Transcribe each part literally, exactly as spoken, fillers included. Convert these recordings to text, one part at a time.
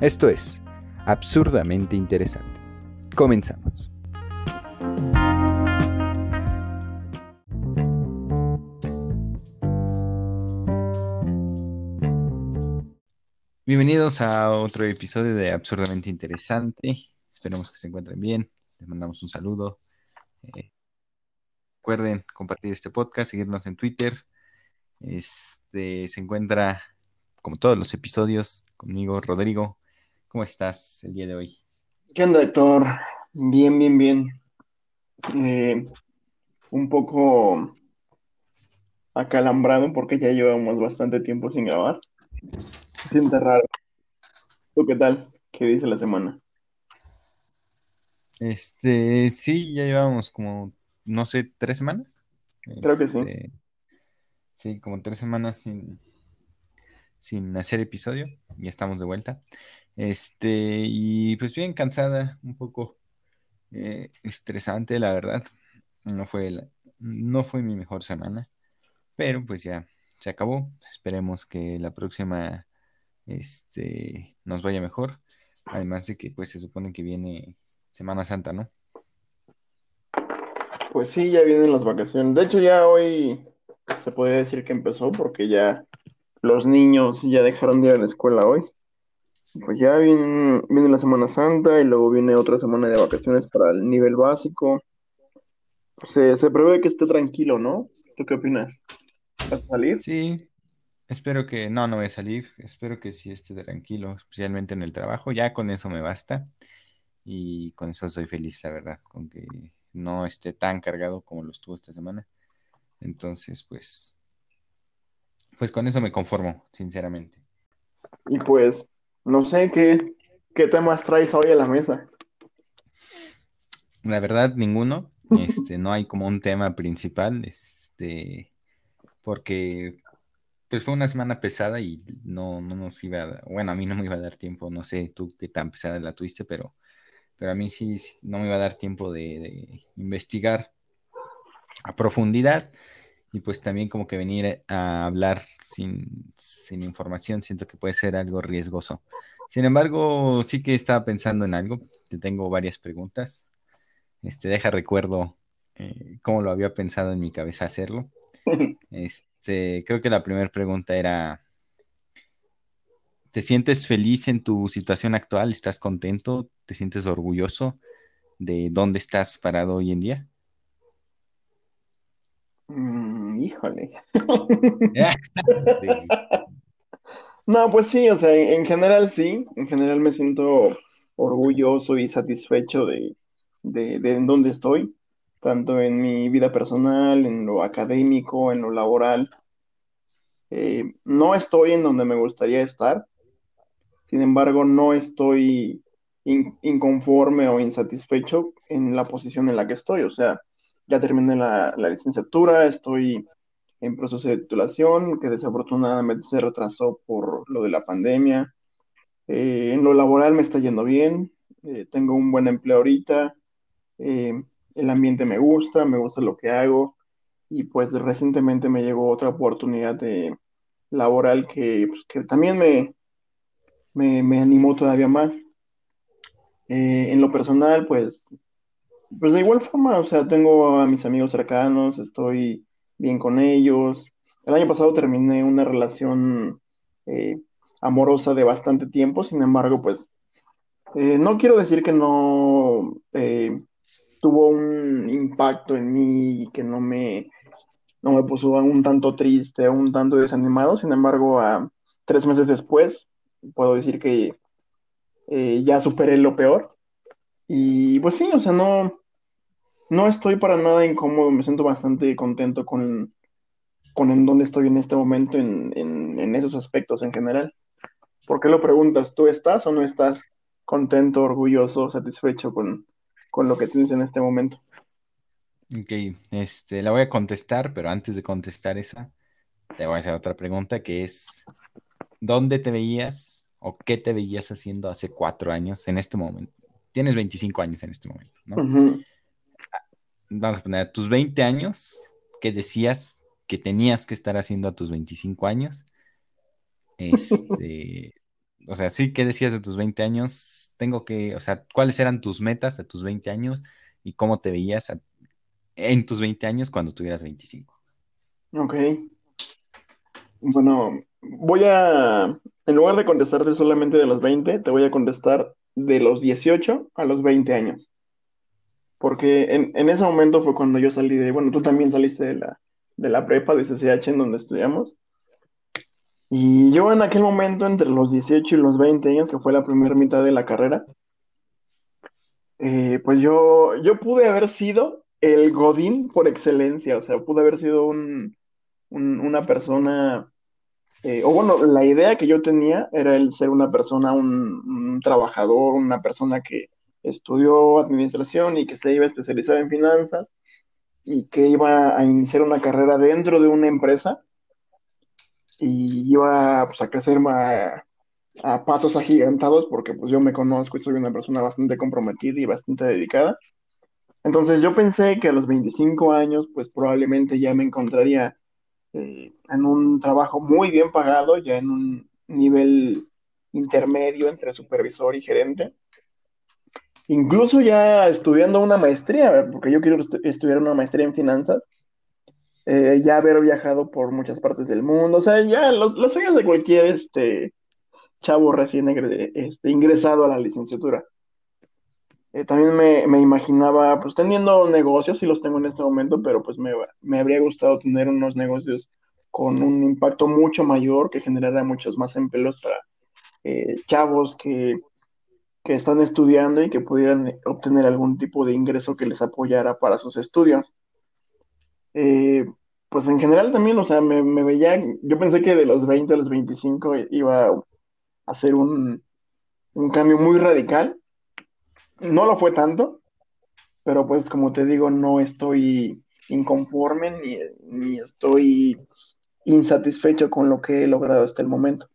Esto es Absurdamente Interesante. Comenzamos. Bienvenidos a otro episodio de Absurdamente Interesante. Esperemos que se encuentren bien. Les mandamos un saludo. Eh, recuerden compartir este podcast, seguirnos en Twitter. Este se encuentra, como todos los episodios, conmigo, Rodrigo. ¿Cómo estás el día de hoy? ¿Qué onda, Héctor? Bien, bien, bien. Eh, un poco acalambrado porque ya llevamos bastante tiempo sin grabar. Se siente raro. ¿Tú qué tal? ¿Qué dice la semana? Este, sí, ya llevamos como, no sé, tres semanas. Creo que sí. Este, sí, como tres semanas sin, sin hacer episodio. Ya estamos de vuelta. Este, y pues bien cansada, un poco eh, estresante, la verdad. No fue la- no fue mi mejor semana, pero pues ya se acabó. Esperemos que la próxima, este, nos vaya mejor. Además de que pues se supone que viene Semana Santa, ¿no? Pues sí, ya vienen las vacaciones. De hecho, ya hoy se podría decir que empezó porque ya los niños ya dejaron de ir a la escuela hoy. Pues ya viene, viene la Semana Santa y luego viene otra semana de vacaciones para el nivel básico. Se, se prevé que esté tranquilo, ¿no? ¿Tú qué opinas? ¿Vas a salir? Sí, espero que, no, no voy a salir, espero que sí esté tranquilo, especialmente en el trabajo, ya con eso me basta y con eso soy feliz, la verdad, con que no esté tan cargado como lo estuvo esta semana. Entonces, pues, pues con eso me conformo, sinceramente. Y pues, no sé qué, qué temas traes hoy a la mesa. La verdad, ninguno, este, no hay como un tema principal, este, porque pues fue una semana pesada y no, no nos iba a, dar- bueno, a mí no me iba a dar tiempo, no sé tú qué tan pesada la tuviste, pero pero a mí sí sí, no me iba a dar tiempo de, de investigar a profundidad y pues también como que venir a hablar sin, sin información siento que puede ser algo riesgoso. Sin embargo, sí que estaba pensando en algo, te tengo varias preguntas, este, deja recuerdo eh, cómo lo había pensado en mi cabeza hacerlo. Este, creo que la primera pregunta era, ¿te sientes feliz en tu situación actual? ¿Estás contento? ¿Te sientes orgulloso de dónde estás parado hoy en día? Mm, híjole. Sí. No, pues sí, o sea, en, en general sí, en general me siento orgulloso y satisfecho de, de, de en dónde estoy, tanto en mi vida personal, en lo académico, en lo laboral. Eh, no estoy en donde me gustaría estar, sin embargo, no estoy in- inconforme o insatisfecho en la posición en la que estoy. O sea, ya terminé la, la licenciatura, estoy en proceso de titulación, que desafortunadamente se retrasó por lo de la pandemia. Eh, en lo laboral me está yendo bien, eh, tengo un buen empleo ahorita, eh, el ambiente me gusta, me gusta lo que hago y pues recientemente me llegó otra oportunidad de, laboral que, pues, que también me, me, me animó todavía más. Eh, en lo personal, pues, pues de igual forma, o sea, tengo a mis amigos cercanos, estoy bien con ellos. El año pasado terminé una relación eh, amorosa de bastante tiempo, sin embargo, pues, eh, no quiero decir que no eh, tuvo un impacto en mí y que no me, no me puso un tanto triste, un tanto desanimado, sin embargo, a tres meses después, puedo decir que eh, ya superé lo peor. Y pues sí, o sea, no, no estoy para nada incómodo, me siento bastante contento con, con en dónde estoy en este momento en, en, en esos aspectos en general. ¿Por qué lo preguntas? ¿Tú estás o no estás contento, orgulloso, satisfecho con, con lo que tienes en este momento? Ok, este, la voy a contestar, pero antes de contestar esa, te voy a hacer otra pregunta que es, ¿dónde te veías o qué te veías haciendo hace cuatro años en este momento? Tienes veinticinco años en este momento, ¿no? Ujú. Vamos a poner a tus veinte años, ¿qué decías que tenías que estar haciendo a tus veinticinco años? Este, o sea, sí, ¿qué decías de tus veinte años? Tengo que, o sea, ¿cuáles eran tus metas a tus veinte años y cómo te veías a- en tus veinte años cuando tuvieras veinticinco? Ok, bueno, voy a, en lugar de contestarte solamente de los veinte, te voy a contestar de los dieciocho a los veinte años. Porque en, en ese momento fue cuando yo salí de, bueno, tú también saliste de la, de la prepa, de C C H, en donde estudiamos. Y yo en aquel momento, entre los dieciocho y los veinte años, que fue la primera mitad de la carrera, eh, pues yo, yo pude haber sido el Godín por excelencia, o sea, pude haber sido un, un- una persona, eh, o bueno, la idea que yo tenía era el ser una persona, un, un trabajador, una persona que estudió administración y que se iba a especializar en finanzas y que iba a iniciar una carrera dentro de una empresa y iba pues, a crecer a, a pasos agigantados porque pues yo me conozco y soy una persona bastante comprometida y bastante dedicada. Entonces yo pensé que a los veinticinco años pues probablemente ya me encontraría eh, en un trabajo muy bien pagado, ya en un nivel intermedio entre supervisor y gerente. Incluso ya estudiando una maestría, porque yo quiero estu- estudiar una maestría en finanzas, eh, ya haber viajado por muchas partes del mundo, o sea, ya los, los sueños de cualquier este, chavo recién egre- este, ingresado a la licenciatura. Eh, también me, me imaginaba, pues teniendo negocios, sí los tengo en este momento, pero pues me, me habría gustado tener unos negocios con un impacto mucho mayor que generara muchos más empleos para eh, chavos que, que están estudiando y que pudieran eh, obtener algún tipo de ingreso que les apoyara para sus estudios. Eh, pues en general también, o sea, me, me veía, yo pensé que de los veinte a los veinticinco iba a hacer un, un cambio muy radical. No lo fue tanto, pero pues como te digo, no estoy inconforme ni, ni estoy insatisfecho con lo que he logrado hasta el momento.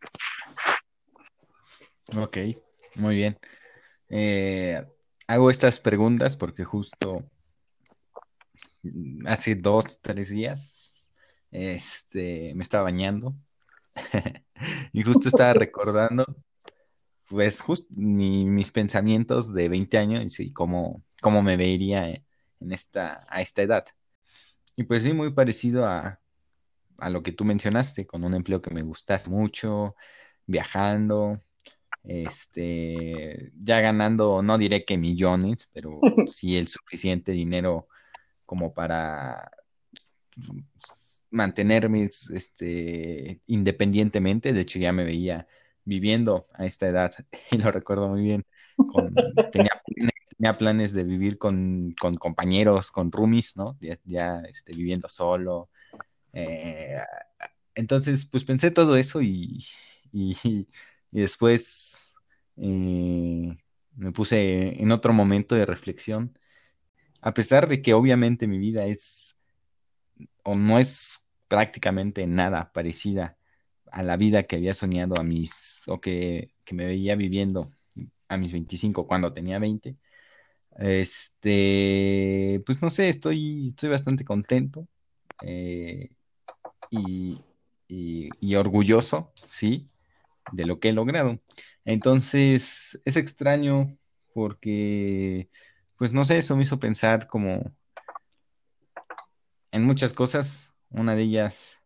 Ok, muy bien. Eh, hago estas preguntas porque justo mm, hace dos, tres días, este, me estaba bañando y justo estaba recordando, pues, justo mis pensamientos de veinte años y cómo, cómo me vería en en esta, a esta edad. Y pues sí, muy parecido a, a lo que tú mencionaste, con un empleo que me gustase mucho, viajando, este, ya ganando, no diré que millones, pero sí el suficiente dinero como para mantenerme este, independientemente. De hecho, ya me veía viviendo a esta edad y lo recuerdo muy bien. Con, tenía, tenía planes de vivir con, con compañeros, con roomies, ¿no? Ya, ya este, viviendo solo. Eh, entonces, pues pensé todo eso y, y, y después eh, me puse en otro momento de reflexión. A pesar de que obviamente mi vida es o no es prácticamente nada parecida a la vida que había soñado a mis, o que, que me veía viviendo a mis veinticinco cuando tenía veinte. Este, pues no sé, estoy, estoy bastante contento eh, y, y, y orgulloso, sí, de lo que he logrado. Entonces, es extraño porque, pues no sé, eso me hizo pensar como en muchas cosas. Una de ellas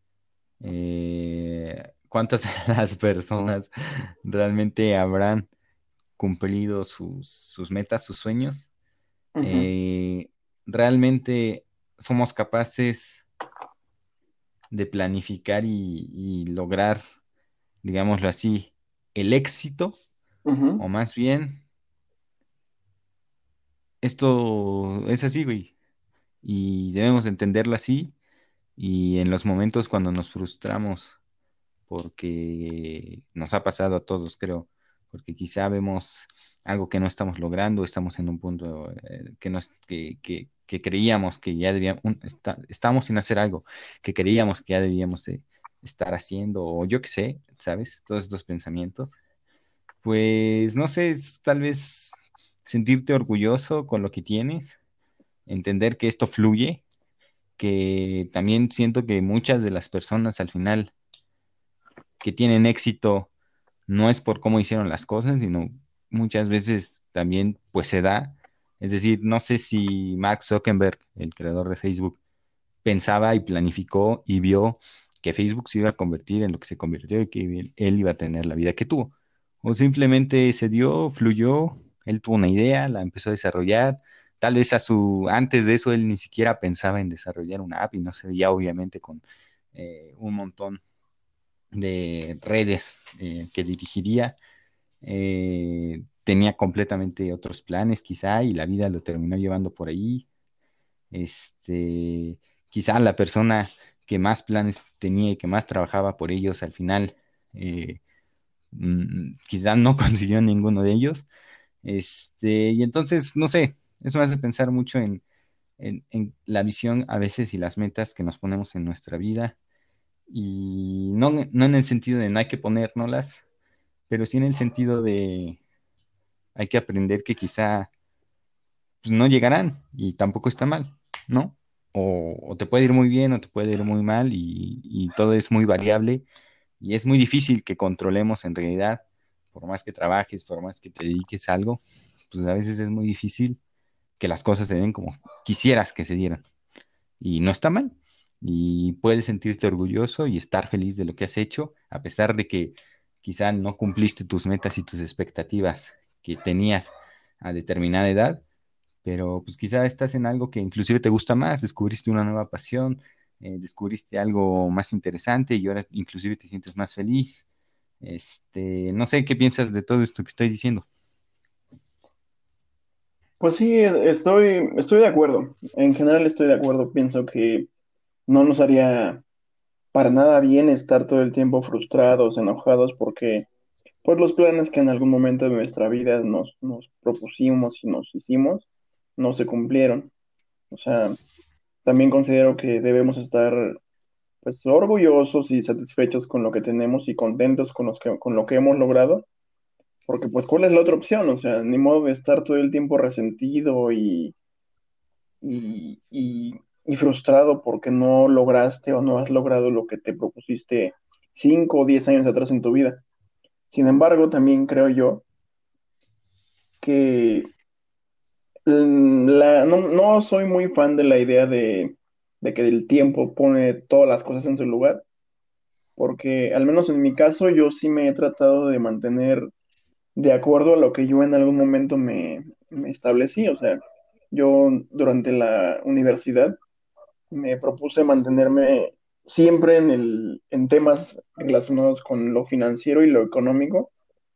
eh, cuántas de las personas realmente habrán cumplido sus, sus metas, sus sueños. Ujú, Eh, realmente somos capaces de planificar y, y lograr, digámoslo así, el éxito, ujú, o más bien, esto es así, güey, y debemos entenderlo así, y en los momentos cuando nos frustramos porque nos ha pasado a todos, creo, porque quizá vemos algo que no estamos logrando, estamos en un punto eh, que, nos, que, que, que creíamos que ya debíamos, un- está- estamos sin hacer algo que creíamos que ya debíamos eh, estar haciendo, o yo qué sé, ¿sabes? Todos estos pensamientos. Pues no sé, es tal vez sentirte orgulloso con lo que tienes, entender que esto fluye, que también siento que muchas de las personas al final que tienen éxito no es por cómo hicieron las cosas, sino muchas veces también pues se da. Es decir, no sé si Mark Zuckerberg, el creador de Facebook, pensaba y planificó y vio que Facebook se iba a convertir en lo que se convirtió y que él, él iba a tener la vida que tuvo. O simplemente se dio, fluyó, él tuvo una idea, la empezó a desarrollar. Tal vez a su, antes de eso él ni siquiera pensaba en desarrollar una app y no se veía obviamente con eh, un montón de redes eh, que dirigiría. Eh, tenía completamente otros planes quizá y la vida lo terminó llevando por ahí. Este, quizá la persona que más planes tenía y que más trabajaba por ellos al final, eh, mm, quizá no consiguió ninguno de ellos. Este, y entonces, no sé, eso me hace pensar mucho en, en, en la visión a veces y las metas que nos ponemos en nuestra vida. Y no, no en el sentido de no hay que ponérnoslas, pero sí en el sentido de hay que aprender que quizá pues, no llegarán y tampoco está mal, ¿no? O, o te puede ir muy bien o te puede ir muy mal y, y todo es muy variable y es muy difícil que controlemos en realidad, por más que trabajes, por más que te dediques a algo, pues a veces es muy difícil que las cosas se den como quisieras que se dieran y no está mal. Y puedes sentirte orgulloso y estar feliz de lo que has hecho, a pesar de que quizá no cumpliste tus metas y tus expectativas que tenías a determinada edad, pero pues quizá estás en algo que inclusive te gusta más, descubriste una nueva pasión, eh, descubriste algo más interesante y ahora inclusive te sientes más feliz. Este, no sé qué piensas de todo esto que estoy diciendo. Pues sí, estoy, estoy de acuerdo. En general estoy de acuerdo. Pienso que no nos haría para nada bien estar todo el tiempo frustrados, enojados, porque pues los planes que en algún momento de nuestra vida nos, nos propusimos y nos hicimos no se cumplieron. O sea, también considero que debemos estar pues orgullosos y satisfechos con lo que tenemos y contentos con los que, con lo que hemos logrado, porque pues ¿cuál es la otra opción? O sea, ni modo de estar todo el tiempo resentido y, y, y, y frustrado porque no lograste o no has logrado lo que te propusiste cinco o diez años atrás en tu vida. Sin embargo, también creo yo que mm, la, no, no soy muy fan de la idea de, de que el tiempo pone todas las cosas en su lugar, porque al menos en mi caso yo sí me he tratado de mantener de acuerdo a lo que yo en algún momento me, me establecí. O sea, yo durante la universidad me propuse mantenerme siempre en el, en temas relacionados con lo financiero y lo económico.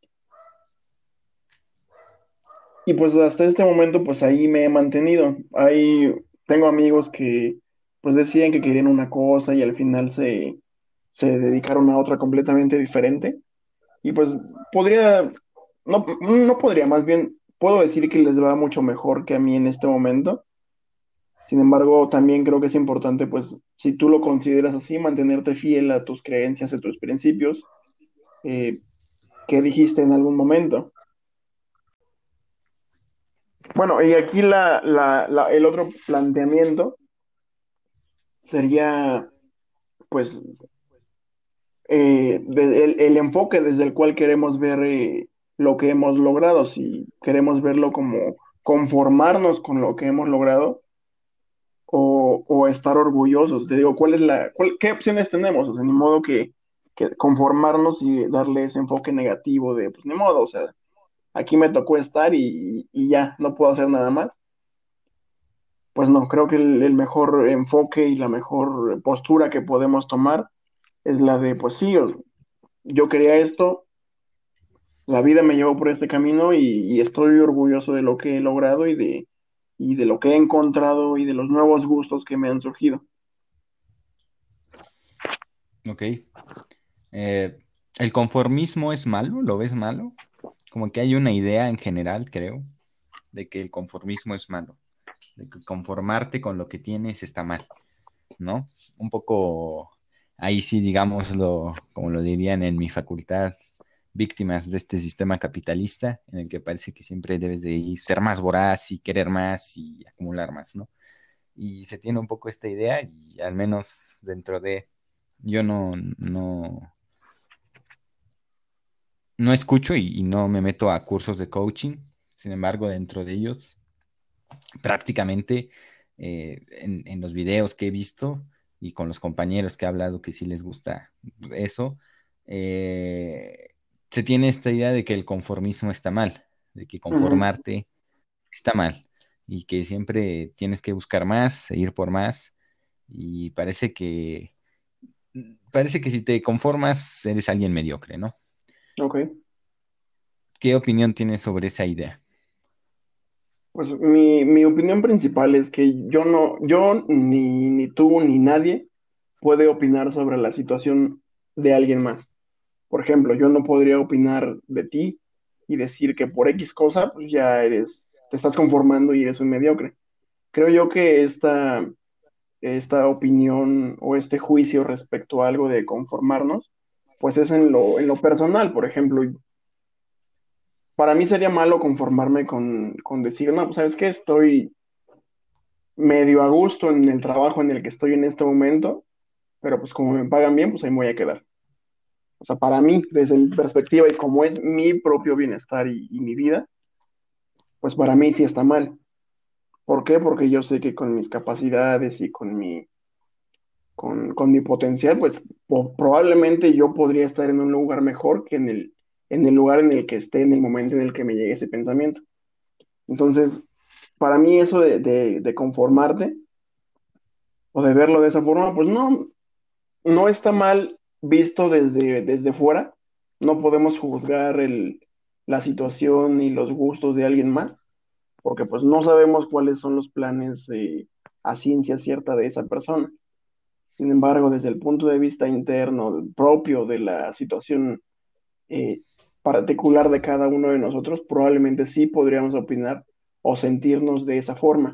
Y pues hasta este momento, pues ahí me he mantenido. Ahí tengo amigos que pues decían que querían una cosa y al final se, se dedicaron a otra completamente diferente. Y pues podría, no, no podría, más bien puedo decir que les va mucho mejor que a mí en este momento. Sin embargo, también creo que es importante, pues, si tú lo consideras así, mantenerte fiel a tus creencias, a tus principios, eh, que dijiste en algún momento. Bueno, y aquí la, la, la- el otro planteamiento sería, pues, eh, de- el, el enfoque desde el cual queremos ver eh, lo que hemos logrado. Si queremos verlo como conformarnos con lo que hemos logrado o, o estar orgullosos. Te digo, ¿cuál es la, cuál- qué opciones tenemos? O sea, ni modo que, que conformarnos y darle ese enfoque negativo de, pues ni modo, o sea, aquí me tocó estar y, y ya, no puedo hacer nada más. Pues no, creo que el, el mejor enfoque y la mejor postura que podemos tomar es la de, pues sí, o- yo quería esto, la vida me llevó por este camino y, y estoy orgulloso de lo que he logrado y de, y de lo que he encontrado y de los nuevos gustos que me han surgido. Ok. Eh, ¿el conformismo es malo? ¿Lo ves malo? Como que hay una idea en general, creo, de que el conformismo es malo, de que conformarte con lo que tienes está mal, ¿no? Un poco, ahí sí, digámoslo, como lo dirían en mi facultad, víctimas de este sistema capitalista en el que parece que siempre debes de ir, ser más voraz y querer más y acumular más, ¿no? Y se tiene un poco esta idea y al menos dentro de, yo no, no, no escucho y, y no me meto a cursos de coaching. Sin embargo, dentro de ellos, prácticamente eh, en, en los videos que he visto y con los compañeros que he hablado que sí les gusta eso, eh, se tiene esta idea de que el conformismo está mal, de que Ujú. conformarte está mal y que siempre tienes que buscar más, e ir por más y parece que parece que si te conformas eres alguien mediocre, ¿no? Ok. ¿Qué opinión tienes sobre esa idea? Pues mi, mi opinión principal es que yo no, yo ni, ni tú ni nadie puede opinar sobre la situación de alguien más. Por ejemplo, yo no podría opinar de ti y decir que por X cosa, pues ya eres, te estás conformando y eres un mediocre. Creo yo que esta, esta opinión o este juicio respecto a algo de conformarnos, pues es en lo, en lo personal. Por ejemplo, para mí sería malo conformarme con, con decir, no, pues sabes qué, estoy medio a gusto en el trabajo en el que estoy en este momento, pero pues como me pagan bien, pues ahí me voy a quedar. O sea, para mí, desde mi perspectiva y como es mi propio bienestar y, y mi vida, pues para mí sí está mal. ¿Por qué? Porque yo sé que con mis capacidades y con mi, con, con mi potencial, pues po- probablemente yo podría estar en un lugar mejor que en el, en el lugar en el que esté en el momento en el que me llegue ese pensamiento. Entonces, para mí eso de, de, de conformarte o de verlo de esa forma, pues no, no está mal visto desde, desde fuera. No podemos juzgar el, la situación y los gustos de alguien más, porque pues no sabemos cuáles son los planes eh, a ciencia cierta de esa persona. Sin embargo, desde el punto de vista interno, propio de la situación eh, particular de cada uno de nosotros, probablemente sí podríamos opinar o sentirnos de esa forma.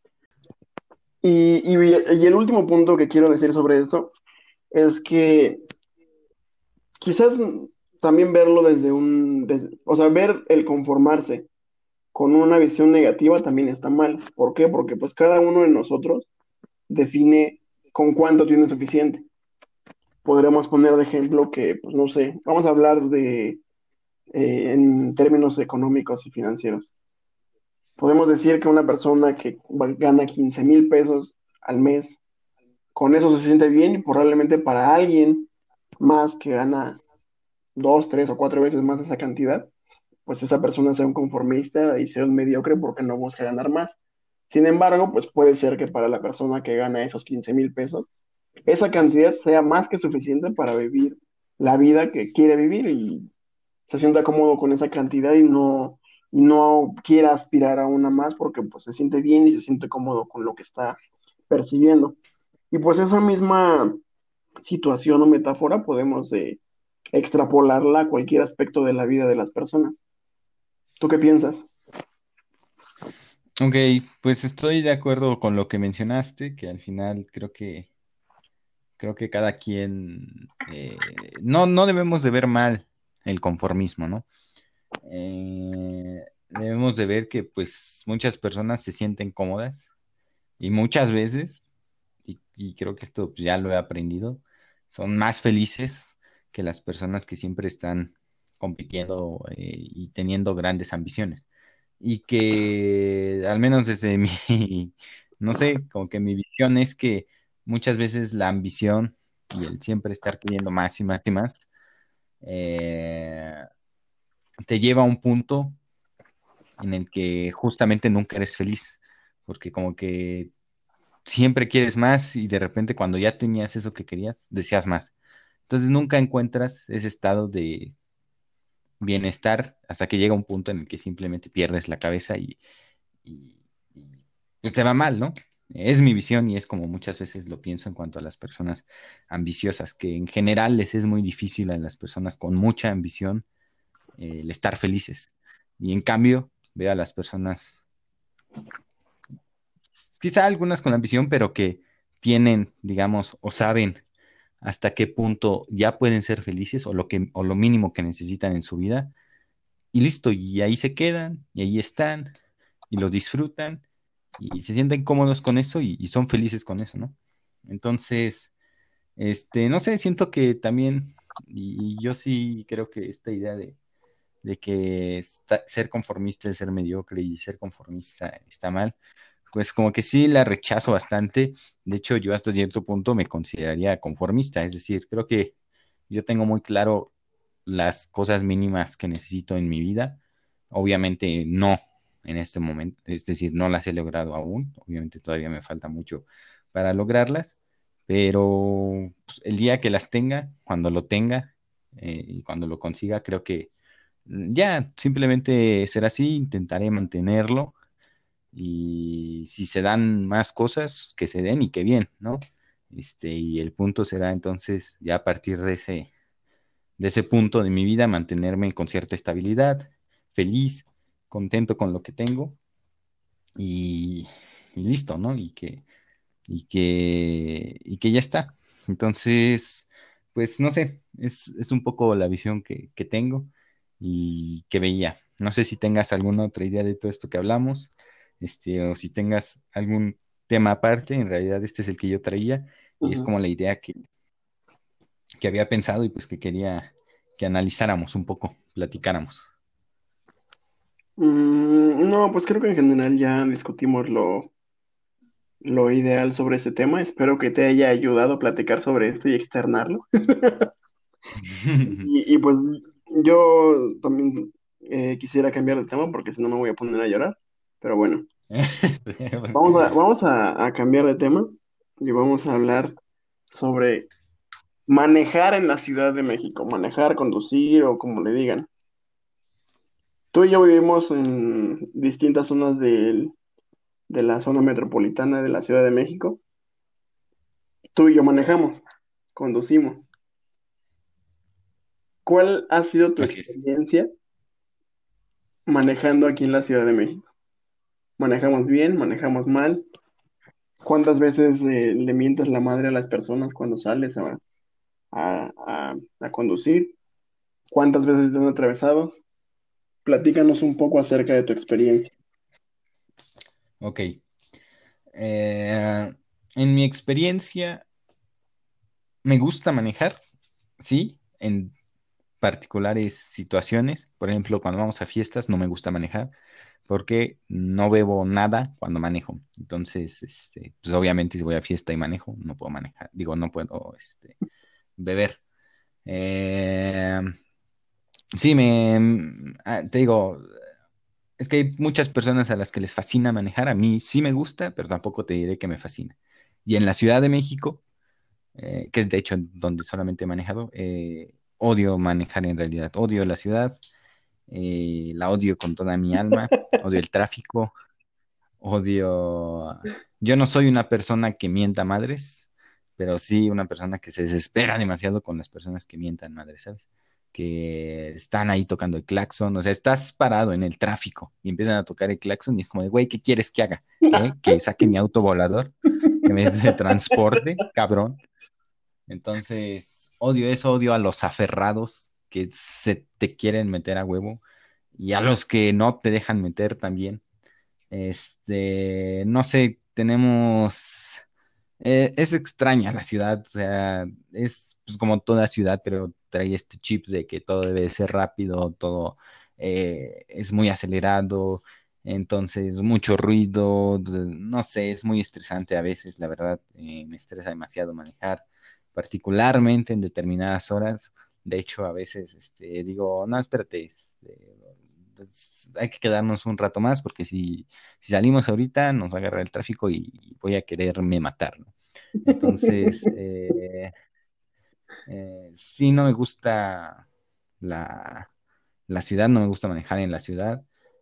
Y, y, y el último punto que quiero decir sobre esto es que quizás también verlo desde un, desde- o sea, ver el conformarse con una visión negativa también está mal. ¿Por qué? Porque pues cada uno de nosotros define con cuánto tiene suficiente. Podremos poner de ejemplo que, pues no sé, vamos a hablar de, eh, en términos económicos y financieros. Podemos decir que una persona que va- gana quince mil pesos al mes, con eso se siente bien y probablemente para alguien más que gana dos, tres o cuatro veces más esa cantidad, pues esa persona sea un conformista y sea un mediocre porque no busca ganar más. Sin embargo, pues puede ser que para la persona que gana esos quince mil pesos, esa cantidad sea más que suficiente para vivir la vida que quiere vivir y se sienta cómodo con esa cantidad y no, y no quiera aspirar a una más porque pues se siente bien y se siente cómodo con lo que está percibiendo. Y pues esa misma situación o metáfora podemos eh, extrapolarla a cualquier aspecto de la vida de las personas. ¿Tú qué piensas? Ok, pues estoy de acuerdo con lo que mencionaste, que al final creo que creo que cada quien eh, no, no debemos de ver mal el conformismo, ¿no? Eh, debemos de ver que pues muchas personas se sienten cómodas y muchas veces, y, y creo que esto pues, ya lo he aprendido, son más felices que las personas que siempre están compitiendo eh, y teniendo grandes ambiciones. Y que al menos desde mi, no sé, como que mi visión es que muchas veces la ambición y el siempre estar queriendo más y más y más, eh, te lleva a un punto en el que justamente nunca eres feliz, porque como que siempre quieres más y de repente cuando ya tenías eso que querías, deseas más. Entonces nunca encuentras ese estado de bienestar hasta que llega un punto en el que simplemente pierdes la cabeza y, y- y, pues te va mal, ¿no? Es mi visión y es como muchas veces lo pienso en cuanto a las personas ambiciosas, que en general les es muy difícil a las personas con mucha ambición eh, el estar felices. Y en cambio, veo a las personas, quizá algunas con ambición, pero que tienen, digamos, o saben hasta qué punto ya pueden ser felices o lo que, o lo mínimo que necesitan en su vida, y listo, y ahí se quedan, y ahí están, y lo disfrutan, y se sienten cómodos con eso y, y son felices con eso, ¿no? Entonces, este, no sé, siento que también, y, y yo sí creo que esta idea de de que está- ser conformista es ser mediocre y ser conformista está mal, pues como que sí la rechazo bastante. De hecho, yo hasta cierto punto me consideraría conformista, es decir, creo que yo tengo muy claro las cosas mínimas que necesito en mi vida. Obviamente no en este momento, es decir, no las he logrado aún, obviamente todavía me falta mucho para lograrlas, pero pues, el día que las tenga, cuando lo tenga eh, y cuando lo consiga, creo que mm, ya simplemente será así, intentaré mantenerlo y si se dan más cosas, que se den y que bien, ¿no? Este, y el punto será entonces ya a partir de ese, de ese punto de mi vida mantenerme con cierta estabilidad, feliz, contento con lo que tengo y, y listo, ¿no? Y que, y que, y que ya está. Entonces, pues no sé, es, es un poco la visión que, que tengo y que veía. No sé si tengas alguna otra idea de todo esto que hablamos, este, o si tengas algún tema aparte, en realidad este es el que yo traía y es Ujú. como la idea que, que había pensado y pues que quería que analizáramos un poco, platicáramos. Mm, no, pues creo que en general ya discutimos lo, lo ideal sobre este tema. Espero que te haya ayudado a platicar sobre esto y externarlo. Y, y, pues yo también eh, quisiera cambiar de tema porque si no me voy a poner a llorar. Pero bueno, vamos a, vamos a, a cambiar de tema y vamos a hablar sobre manejar en la Ciudad de México, manejar, conducir o como le digan. Tú y yo vivimos en distintas zonas del- de la zona metropolitana de la Ciudad de México. Tú y yo manejamos, conducimos. ¿Cuál ha sido tu Así es. experiencia manejando aquí en la Ciudad de México? ¿Manejamos bien? ¿Manejamos mal? ¿Cuántas veces eh, le mientas la madre a las personas cuando sales a, a, a- a conducir? ¿Cuántas veces te han atravesado? Platícanos un poco acerca de tu experiencia. Ok. Eh, en mi experiencia, me gusta manejar, sí, en particulares situaciones. Por ejemplo, cuando vamos a fiestas, no me gusta manejar porque no bebo nada cuando manejo. Entonces, este, pues obviamente si voy a fiesta y manejo, no puedo manejar. Digo, no puedo, este, beber. Eh, sí, me, ah, te digo, es que hay muchas personas a las que les fascina manejar. A mí sí me gusta, pero tampoco te diré que me fascina. Y en la Ciudad de México, eh, que es de hecho donde solamente he manejado, eh, odio manejar en realidad. Odio la ciudad, eh, la odio con toda mi alma, odio el tráfico, odio... Yo no soy una persona que mienta madres, pero sí una persona que se desespera demasiado con las personas que mientan madres, ¿sabes? Que están ahí tocando el claxon, o sea, estás parado en el tráfico y empiezan a tocar el claxon y es como de, güey, ¿qué quieres que haga? ¿Qué? ¿Que saque mi auto volador? ¿Que me dé el transporte? Cabrón. Entonces, odio eso, odio a los aferrados que se te quieren meter a huevo y a los que no te dejan meter también. Este, no sé, tenemos, eh, es extraña la ciudad, o sea, es pues, como toda ciudad, pero trae este chip de que todo debe ser rápido, todo eh, es muy acelerado, entonces mucho ruido, de- no sé, es muy estresante a veces, la verdad, eh, me estresa demasiado manejar, particularmente en determinadas horas. De hecho, a veces este, digo, no, espérate, este, pues, hay que quedarnos un rato más porque si, si salimos ahorita nos va a agarrar el tráfico y voy a quererme matar, ¿no? Entonces, eh, eh, sí, no me gusta la, la ciudad, no me gusta manejar en la ciudad.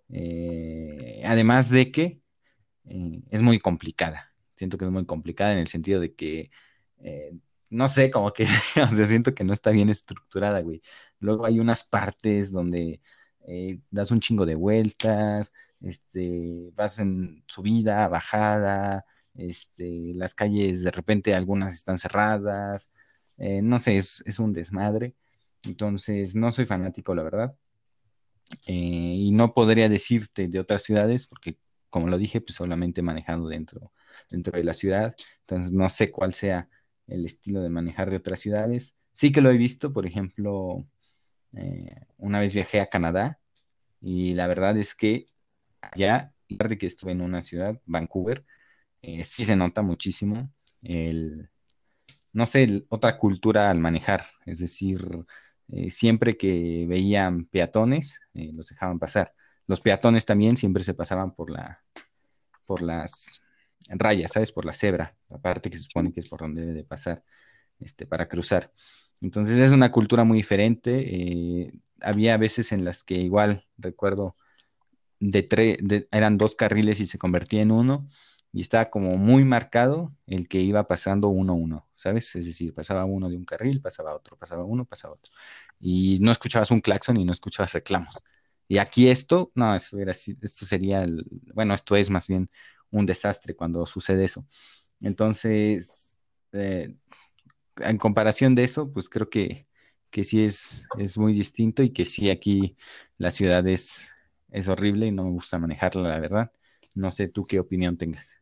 Eh, además de que eh, es muy complicada. Siento que es muy complicada en el sentido de que, eh, no sé, como que, o sea, siento que no está bien estructurada, güey. Luego hay unas partes donde eh, das un chingo de vueltas, este, vas en subida, bajada, este, las calles de repente algunas están cerradas, eh, no sé, es, es un desmadre. Entonces, no soy fanático, la verdad, eh, y no podría decirte de otras ciudades porque, como lo dije, pues solamente he manejado dentro, dentro de la ciudad, entonces no sé cuál sea el estilo de manejar de otras ciudades. Sí que lo he visto, por ejemplo, Eh, una vez viajé a Canadá y la verdad es que allá, aparte que estuve en una ciudad, Vancouver, eh, sí se nota muchísimo el, no sé, el- otra cultura al manejar. Es decir, eh, siempre que veían peatones, eh, los dejaban pasar. Los peatones también siempre se pasaban por la, por las rayas, ¿sabes? Por la cebra, la parte que se supone que es por donde debe de pasar, este, para cruzar. Entonces es una cultura muy diferente. Eh, había veces en las que igual, recuerdo, de tres, eran dos carriles y se convertía en uno, y estaba como muy marcado el que iba pasando uno a uno, ¿sabes? Es decir, pasaba uno de un carril, pasaba otro, pasaba uno, pasaba otro. Y no escuchabas un claxon y no escuchabas reclamos. Y aquí esto, no, esto, era, así- esto sería, el- bueno, esto es más bien un desastre cuando sucede eso. Entonces, eh, en comparación de eso, pues creo que, que sí es, es muy distinto y que sí aquí la ciudad es, es horrible y no me gusta manejarla, la verdad. No sé tú qué opinión tengas.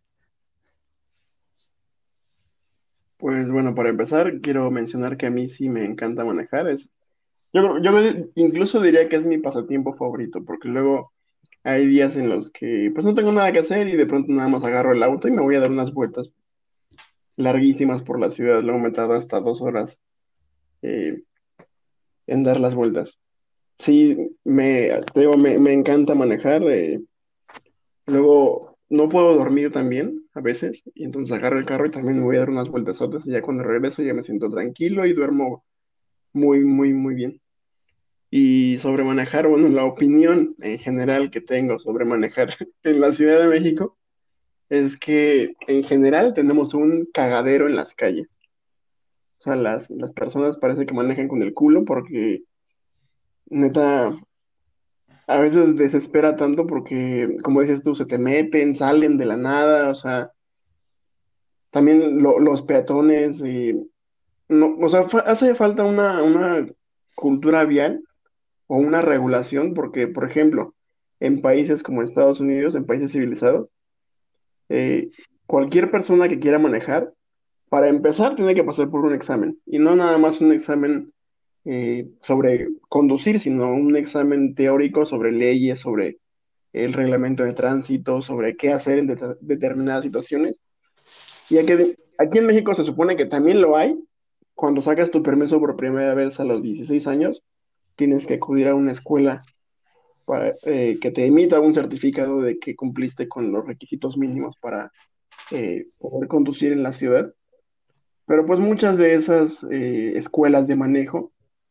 Pues bueno, para empezar, quiero mencionar que a mí sí me encanta manejar. Es, yo, creo- yo creo- incluso diría que es mi pasatiempo favorito, porque luego hay días en los que pues no tengo nada que hacer y de pronto nada más agarro el auto y me voy a dar unas vueltas larguísimas por la ciudad. Luego me tardo hasta dos horas eh, en dar las vueltas. Sí, me, te digo, me, me encanta manejar. eh, Luego no puedo dormir también a veces, y entonces agarro el carro y también me voy a dar unas vueltas y ya cuando regreso ya me siento tranquilo y duermo muy, muy, muy bien. Y sobre manejar, bueno, la opinión en general que tengo sobre manejar en la Ciudad de México es que en general tenemos un cagadero en las calles. O sea, las, las personas parece que manejan con el culo porque neta a veces desespera tanto porque, como dices tú, se te meten, salen de la nada, o sea, también lo- los peatones, y no, o sea, fa- hace falta una, una cultura vial o una regulación, porque, por ejemplo, en países como Estados Unidos, en países civilizados, eh, cualquier persona que quiera manejar, para empezar, tiene que pasar por un examen, y no nada más un examen eh, sobre conducir, sino un examen teórico sobre leyes, sobre el reglamento de tránsito, sobre qué hacer en det- determinadas situaciones. Y aquí, aquí en México se supone que también lo hay. Cuando sacas tu permiso por primera vez a los dieciséis años, tienes que acudir a una escuela para eh, que te emita un certificado de que cumpliste con los requisitos mínimos para eh, poder conducir en la ciudad. Pero pues muchas de esas eh, escuelas de manejo,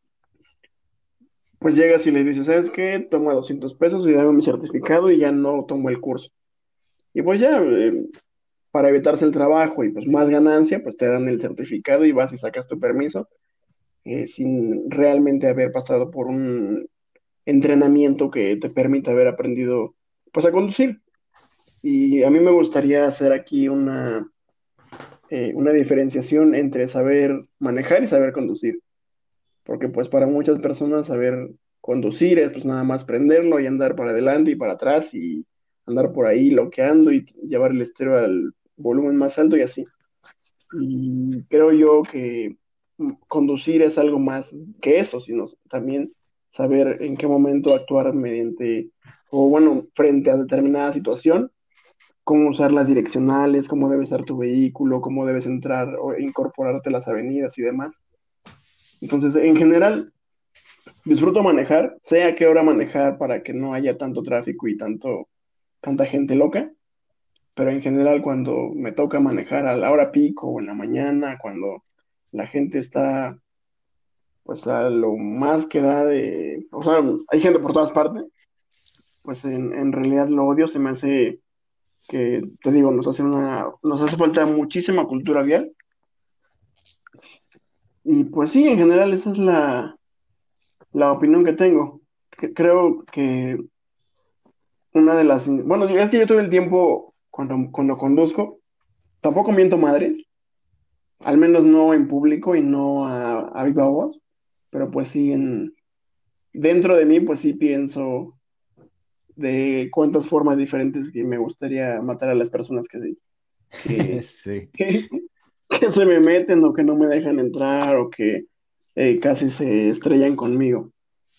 pues llegas y les dices, ¿sabes qué? Toma doscientos pesos y dame mi certificado y ya no tomo el curso. Y pues ya, eh, para evitarse el trabajo y pues más ganancia, pues te dan el certificado y vas y sacas tu permiso eh, sin realmente haber pasado por un entrenamiento que te permita haber aprendido pues a conducir. Y a mí me gustaría hacer aquí una, eh, una diferenciación entre saber manejar y saber conducir, porque pues para muchas personas saber conducir es pues nada más prenderlo y andar para adelante y para atrás y andar por ahí loqueando y llevar el estero al volumen más alto y así. Y creo yo que mm, conducir es algo más que eso, sino también saber en qué momento actuar mediante, o bueno, frente a determinada situación, cómo usar las direccionales, cómo debe estar tu vehículo, cómo debes entrar o incorporarte a las avenidas y demás. Entonces, en general, disfruto manejar, sé a qué hora manejar para que no haya tanto tráfico y tanto, tanta gente loca, pero en general cuando me toca manejar a la hora pico o en la mañana, cuando la gente está pues a lo más que da de, o sea, hay gente por todas partes, pues en, en realidad lo odio, se me hace que, te digo, nos hace una, nos hace falta muchísima cultura vial y pues sí, en general esa es la, la opinión que tengo. Que- creo que una de las, bueno, es que yo todo el tiempo cuando, cuando conduzco, tampoco miento madre, al menos no en público y no a, a viva voz, pero pues sí, en, dentro de mí, pues sí pienso de cuántas formas diferentes que me gustaría matar a las personas que, se- que, Sí. que, que se me meten o que no me dejan entrar o que eh, casi se estrellan conmigo.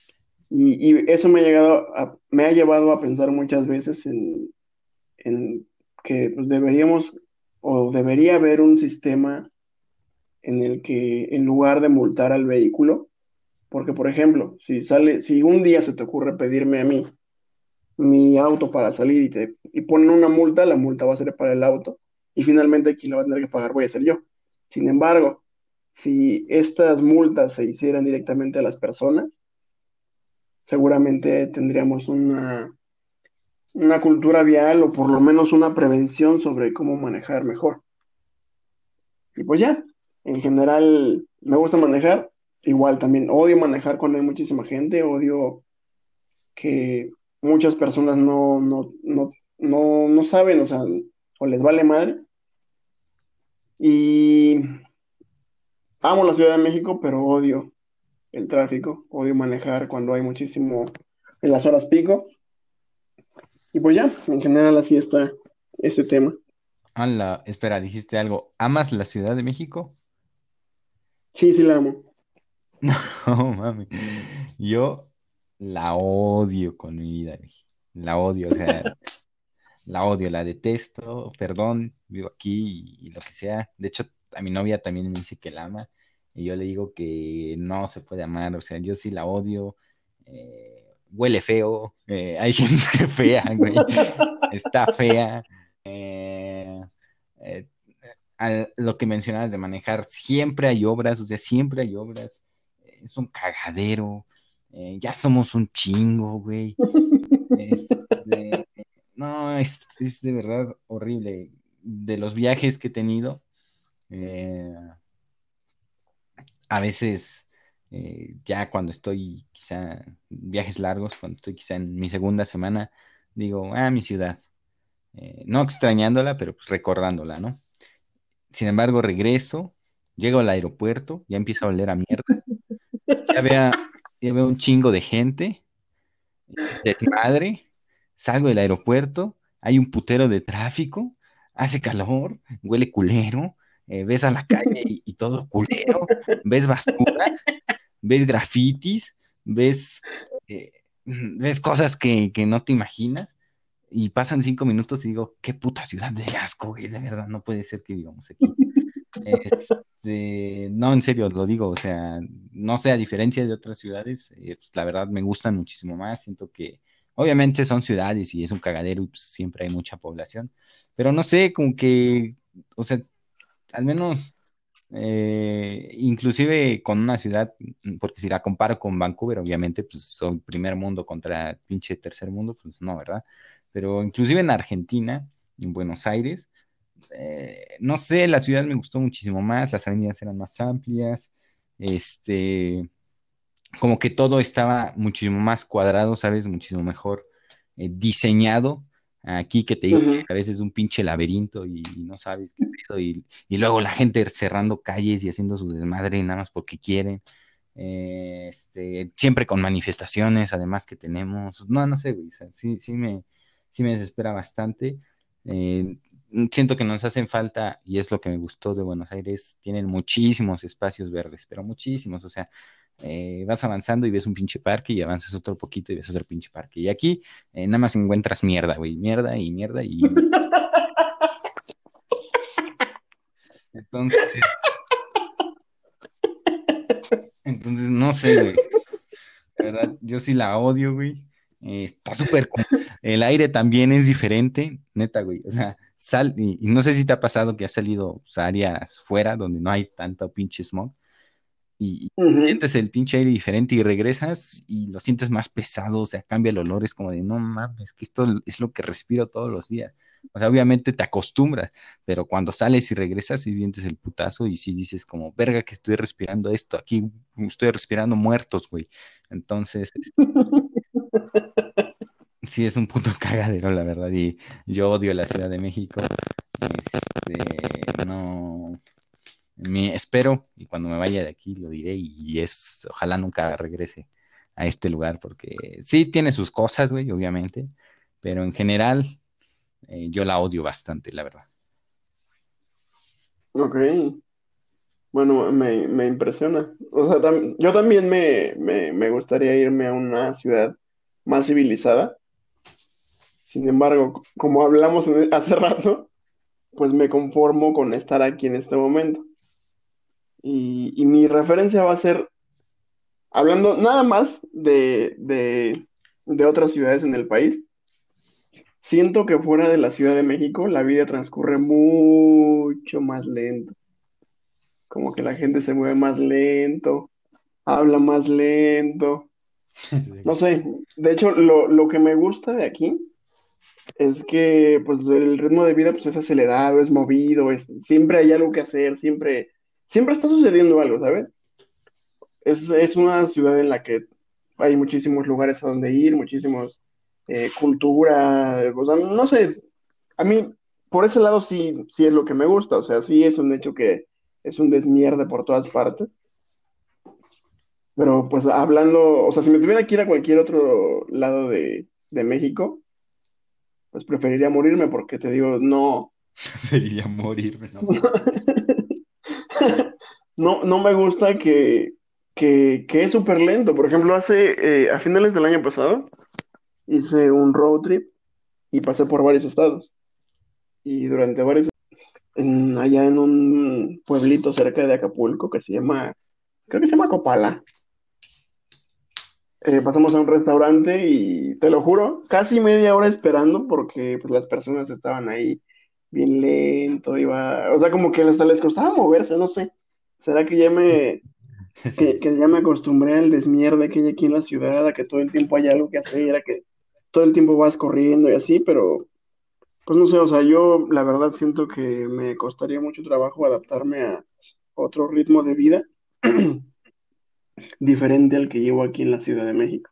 Y, y eso me ha llegado a- me ha llevado a pensar muchas veces en, en que pues, deberíamos o debería haber un sistema en el que en lugar de multar al vehículo, porque por ejemplo, si sale, si un día se te ocurre pedirme a mí mi auto para salir y te y ponen una multa, la multa va a ser para el auto y finalmente quien la va a tener que pagar voy a ser yo. Sin embargo, si estas multas se hicieran directamente a las personas, seguramente tendríamos una, una cultura vial o por lo menos una prevención sobre cómo manejar mejor. Y pues ya, en general me gusta manejar, igual también odio manejar cuando hay muchísima gente, odio que muchas personas no, no, no, no, no saben, o sea, o les vale madre. Y amo la Ciudad de México, pero odio el tráfico, odio manejar cuando hay muchísimo en las horas pico. Y pues ya, en general así está este tema. Hola, espera, dijiste algo. ¿Amas la Ciudad de México? Sí, sí la amo. No, mami. Yo la odio con mi vida, güey. La odio, o sea, la odio, la detesto. Perdón, vivo aquí y, y lo que sea. De hecho, a mi novia también me dice que la ama. Y yo le digo que no se puede amar. O sea, yo sí la odio. Eh, huele feo. Eh, hay gente fea, güey. Está fea. Eh, eh, a lo que mencionabas de manejar, siempre hay obras, o sea, siempre hay obras, es un cagadero, eh, ya somos un chingo, güey. Este, no, es, es de verdad horrible. De los viajes que he tenido, eh, a veces, eh, ya cuando estoy quizá viajes largos, cuando estoy quizá en mi segunda semana, digo, ah, mi ciudad, eh, no extrañándola, pero pues recordándola, ¿no? Sin embargo, regreso, llego al aeropuerto, ya empieza a oler a mierda, ya vea, ya veo un chingo de gente, desmadre, salgo del aeropuerto, hay un putero de tráfico, hace calor, huele culero, eh, ves a la calle y, y todo culero, ves basura, ves grafitis, ves, eh, ves cosas que, que no te imaginas. Y pasan cinco minutos y digo, qué puta ciudad de asco, güey, de verdad, no puede ser que vivamos aquí. Este, no, en serio, lo digo, o sea, no sé, a diferencia de otras ciudades, eh, pues, la verdad me gustan muchísimo más. Siento que, obviamente, son ciudades y es un cagadero y pues, siempre hay mucha población, pero no sé, como que, o sea, al menos, eh, inclusive con una ciudad, mm, porque si la comparo con Vancouver, obviamente, pues son primer mundo contra pinche tercer mundo, pues no, ¿verdad? Pero inclusive en Argentina, en Buenos Aires, eh, no sé, la ciudad me gustó muchísimo más, las avenidas eran más amplias, este, como que todo estaba muchísimo más cuadrado, ¿sabes? Muchísimo mejor eh, diseñado. Aquí que te digo que Ujú. a veces es un pinche laberinto y, y no sabes qué pedo, y, y luego la gente cerrando calles y haciendo su desmadre nada más porque quieren. Eh, este, siempre con manifestaciones, además que tenemos. No, no sé, güey, o sea, sí, sí me, sí me desespera bastante. Eh, Siento que nos hacen falta, y es lo que me gustó de Buenos Aires, tienen muchísimos espacios verdes, pero muchísimos, o sea, eh, vas avanzando y ves un pinche parque y avanzas otro poquito y ves otro pinche parque. Y aquí eh, nada más encuentras mierda, güey, mierda y mierda y entonces, entonces no sé, güey. La verdad, yo sí la odio, güey. Eh, está súper. com- El aire también es diferente, neta, güey. O sea, sal, y, y no sé si te ha pasado que has salido o sea, a áreas fuera donde no hay tanto pinche smog y, y Ujú. sientes el pinche aire diferente y regresas y lo sientes más pesado, o sea, cambia el olor, es como de, no mames, que esto es lo que respiro todos los días. O sea, obviamente te acostumbras, pero cuando sales y regresas sí sientes el putazo y sí dices como, verga que estoy respirando esto, aquí estoy respirando muertos, güey. Entonces, sí es un puto cagadero, la verdad, y yo odio la Ciudad de México. Este, no, me espero y cuando me vaya de aquí lo diré y es, ojalá nunca regrese a este lugar porque sí tiene sus cosas, güey, obviamente, pero en general eh, yo la odio bastante, la verdad. Ok. Bueno, me, me impresiona. O sea, tam- yo también me, me, me gustaría irme a una ciudad más civilizada. Sin embargo, como hablamos en- hace rato, pues me conformo con estar aquí en este momento. Y, y mi referencia va a ser, hablando nada más de, de, de otras ciudades en el país, siento que fuera de la Ciudad de México la vida transcurre mucho más lento. Como que la gente se mueve más lento, habla más lento. No sé, de hecho, lo, lo que me gusta de aquí es que pues el ritmo de vida pues es acelerado, es movido, es, siempre hay algo que hacer, siempre, siempre está sucediendo algo, ¿sabes? Es, es una ciudad en la que hay muchísimos lugares a donde ir, muchísimos eh, cultura, o sea, no sé, a mí por ese lado sí, sí es lo que me gusta, o sea, sí es un hecho que es un desmierde por todas partes, pero pues hablando, o sea, si me tuviera que ir a cualquier otro lado de, de México, pues preferiría morirme porque te digo, no, Preferiría morirme, no mames. no, no me gusta que, que, que es súper lento. Por ejemplo, hace, eh, a finales del año pasado, hice un road trip y pasé por varios estados. Y durante varios, en- allá en un pueblito cerca de Acapulco que se llama, creo que se llama Copala. Eh, pasamos a un restaurante y te lo juro, casi media hora esperando porque pues, las personas estaban ahí bien lento, iba, o sea, como que hasta les costaba moverse, no sé. ¿Será que ya me, que, que ya me acostumbré al desmierde que hay aquí en la ciudad, a que todo el tiempo hay algo que hacer, a que todo el tiempo vas corriendo y así, pero pues no sé, o sea, yo la verdad siento que me costaría mucho trabajo adaptarme a otro ritmo de vida diferente al que llevo aquí en la Ciudad de México.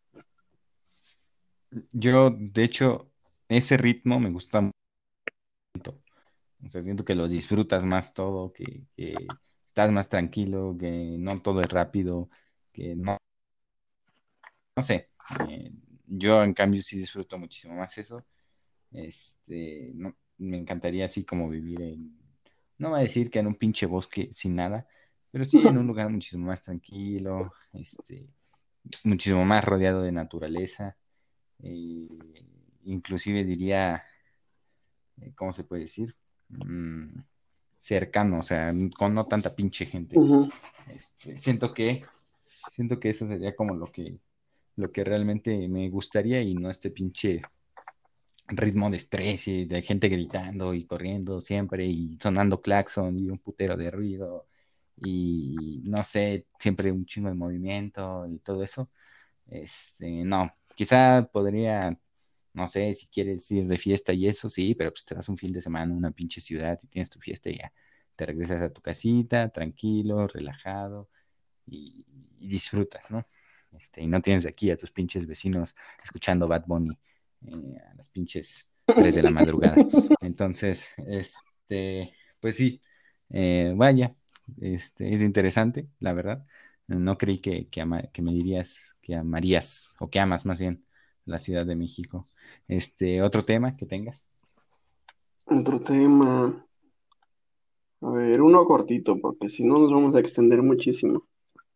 Yo, de hecho, ese ritmo me gusta mucho. O sea, siento que lo disfrutas más todo, que, que estás más tranquilo, que no todo es rápido, que no, no sé. eh, yo, en cambio, sí disfruto muchísimo más eso. Este, no, me encantaría así como vivir en, no voy a decir que en un pinche bosque sin nada, pero sí en un lugar muchísimo más tranquilo, este, muchísimo más rodeado de naturaleza. eh, Inclusive diría, eh, ¿cómo se puede decir? Mm, cercano, o sea, con no tanta pinche gente. Ujú. Este, siento que, siento que eso sería como lo que, lo que realmente me gustaría y no este pinche ritmo de estrés y de gente gritando y corriendo siempre y sonando claxon y un putero de ruido y no sé, siempre un chingo de movimiento y todo eso. Este, no, quizá podría, no sé, si quieres ir de fiesta y eso, sí, pero pues te vas un fin de semana a una pinche ciudad y tienes tu fiesta y ya te regresas a tu casita, tranquilo, relajado y, y disfrutas, ¿no? Este, y no tienes aquí a tus pinches vecinos escuchando Bad Bunny eh, a las pinches tres de la madrugada. Entonces, este, pues sí, eh, vaya, este, es interesante, la verdad. No creí que, que, ama- que me dirías que amarías, o que amas más bien, la Ciudad de México. Este, otro tema que tengas. Otro tema, a ver, uno cortito, porque si no nos vamos a extender muchísimo.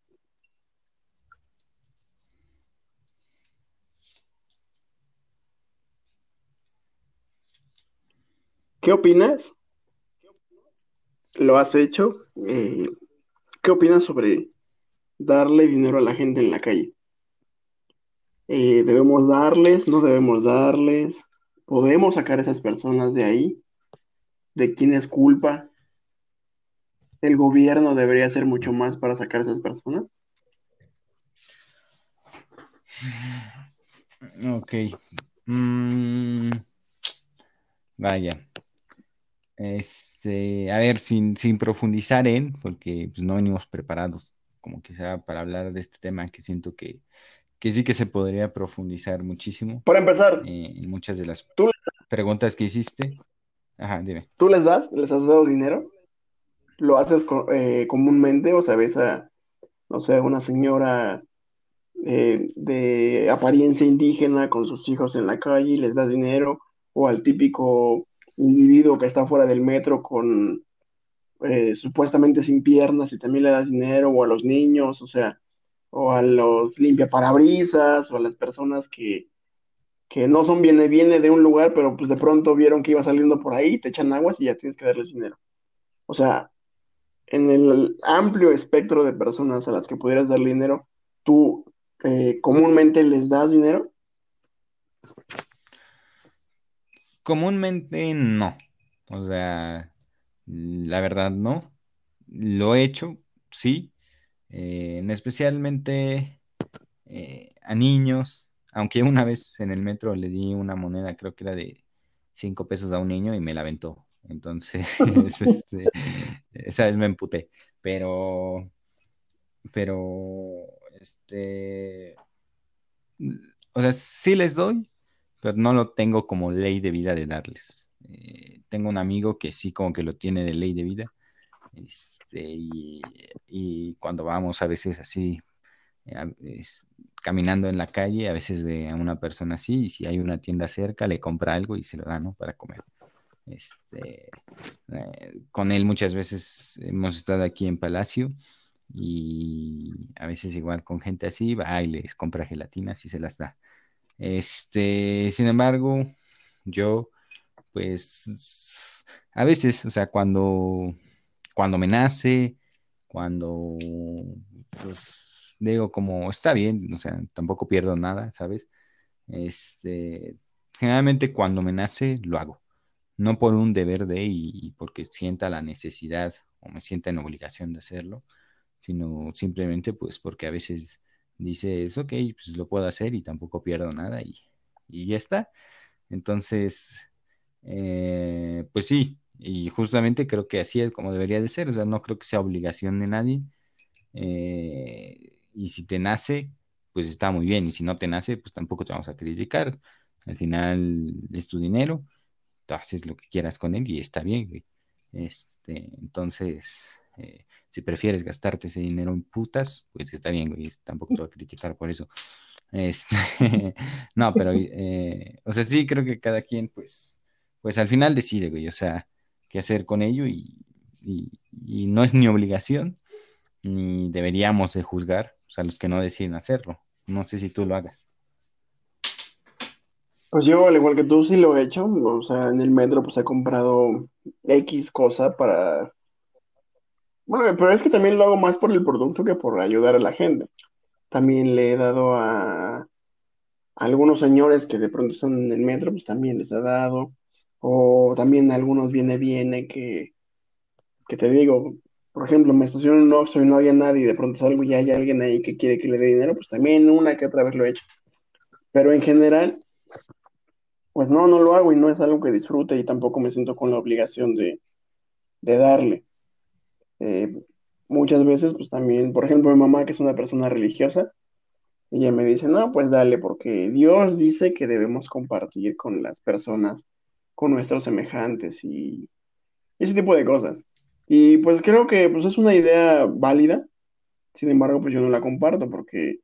¿Qué opinas? ¿Lo has hecho? Eh, ¿qué opinas sobre darle dinero a la gente en la calle? Eh, ¿debemos darles? ¿No debemos darles? ¿Podemos sacar a esas personas de ahí? ¿De quién es culpa? ¿El gobierno debería hacer mucho más para sacar a esas personas? Ok. Mm, vaya. Este, a ver, sin, sin profundizar en, porque pues, no venimos preparados como quizá para hablar de este tema que siento que, que sí que se podría profundizar muchísimo Para empezar, eh, en muchas de las ¿tú, preguntas que hiciste. Ajá, dime. tú les das? ¿Les has dado dinero? ¿Lo haces co- eh, comúnmente o sabes a, no sé, una señora eh, de apariencia indígena con sus hijos en la calle y les das dinero? ¿O al típico individuo que está fuera del metro con eh, supuestamente sin piernas y también le das dinero, o a los niños, o sea, o a los limpiaparabrisas, o a las personas que, que no son viene, viene de un lugar, pero pues de pronto vieron que iba saliendo por ahí, te echan aguas y ya tienes que darles dinero. O sea, en el amplio espectro de personas a las que pudieras darle dinero, tú eh, comúnmente les das dinero. Comúnmente no. O sea, la verdad no. Lo he hecho, sí. Eh, en especialmente eh, a niños. Aunque una vez en el metro le di una moneda, creo que era de cinco pesos a un niño y me la aventó. Entonces, este, esa vez me emputé. Pero, pero, este, o sea, sí les doy, pero no lo tengo como ley de vida de darles. Eh, tengo un amigo que sí como que lo tiene de ley de vida. Este, y, y cuando vamos a veces así, eh, a- es- caminando en la calle, a veces ve a una persona así, y si hay una tienda cerca, le compra algo y se lo da, ¿no? Para comer. Este, eh, con él muchas veces hemos estado aquí en Palacio y a veces igual con gente así, va y les compra gelatinas y se las da. Este, sin embargo, yo, pues, a veces, o sea, cuando, cuando me nace, cuando, pues, digo como, está bien, o sea, tampoco pierdo nada, ¿sabes? Este, generalmente cuando me nace, lo hago. No por un deber de y, y porque sienta la necesidad o me sienta en obligación de hacerlo, sino simplemente pues porque a veces dices, ok, pues lo puedo hacer y tampoco pierdo nada y, y ya está. Entonces, eh, pues sí, y justamente creo que así es como debería de ser, o sea, no creo que sea obligación de nadie. eh, y si te nace, pues está muy bien, y si no te nace, pues tampoco te vamos a criticar. Al final es tu dinero, tú haces lo que quieras con él y está bien, güey. Este, entonces, eh, si prefieres gastarte ese dinero en putas, pues está bien, güey. Tampoco te voy a criticar por eso. Este, no, pero, eh, o sea, sí creo que cada quien, pues, pues al final decide, güey, o sea, qué hacer con ello y, y, y no es ni obligación, ni deberíamos de juzgar, pues, a los que no deciden hacerlo. No sé si tú lo hagas. Pues yo, al igual que tú, sí lo he hecho. O sea, en el metro, pues he comprado X cosa para. Bueno, pero es que también lo hago más por el producto que por ayudar a la gente. También le he dado a algunos señores que de pronto están en el metro, pues también les he dado. O también a algunos viene, viene que, que te digo, por ejemplo, me estaciono en un Oxxo y no había nadie y de pronto salgo y ya hay alguien ahí que quiere que le dé dinero, pues también una que otra vez lo he hecho. Pero en general, pues no, no lo hago y no es algo que disfrute y tampoco me siento con la obligación de, de darle. Eh, Muchas veces, pues también, por ejemplo, mi mamá, que es una persona religiosa, ella me dice, no, pues dale, porque Dios dice que debemos compartir con las personas, con nuestros semejantes y ese tipo de cosas. Y pues creo que pues es una idea válida, sin embargo, pues yo no la comparto porque,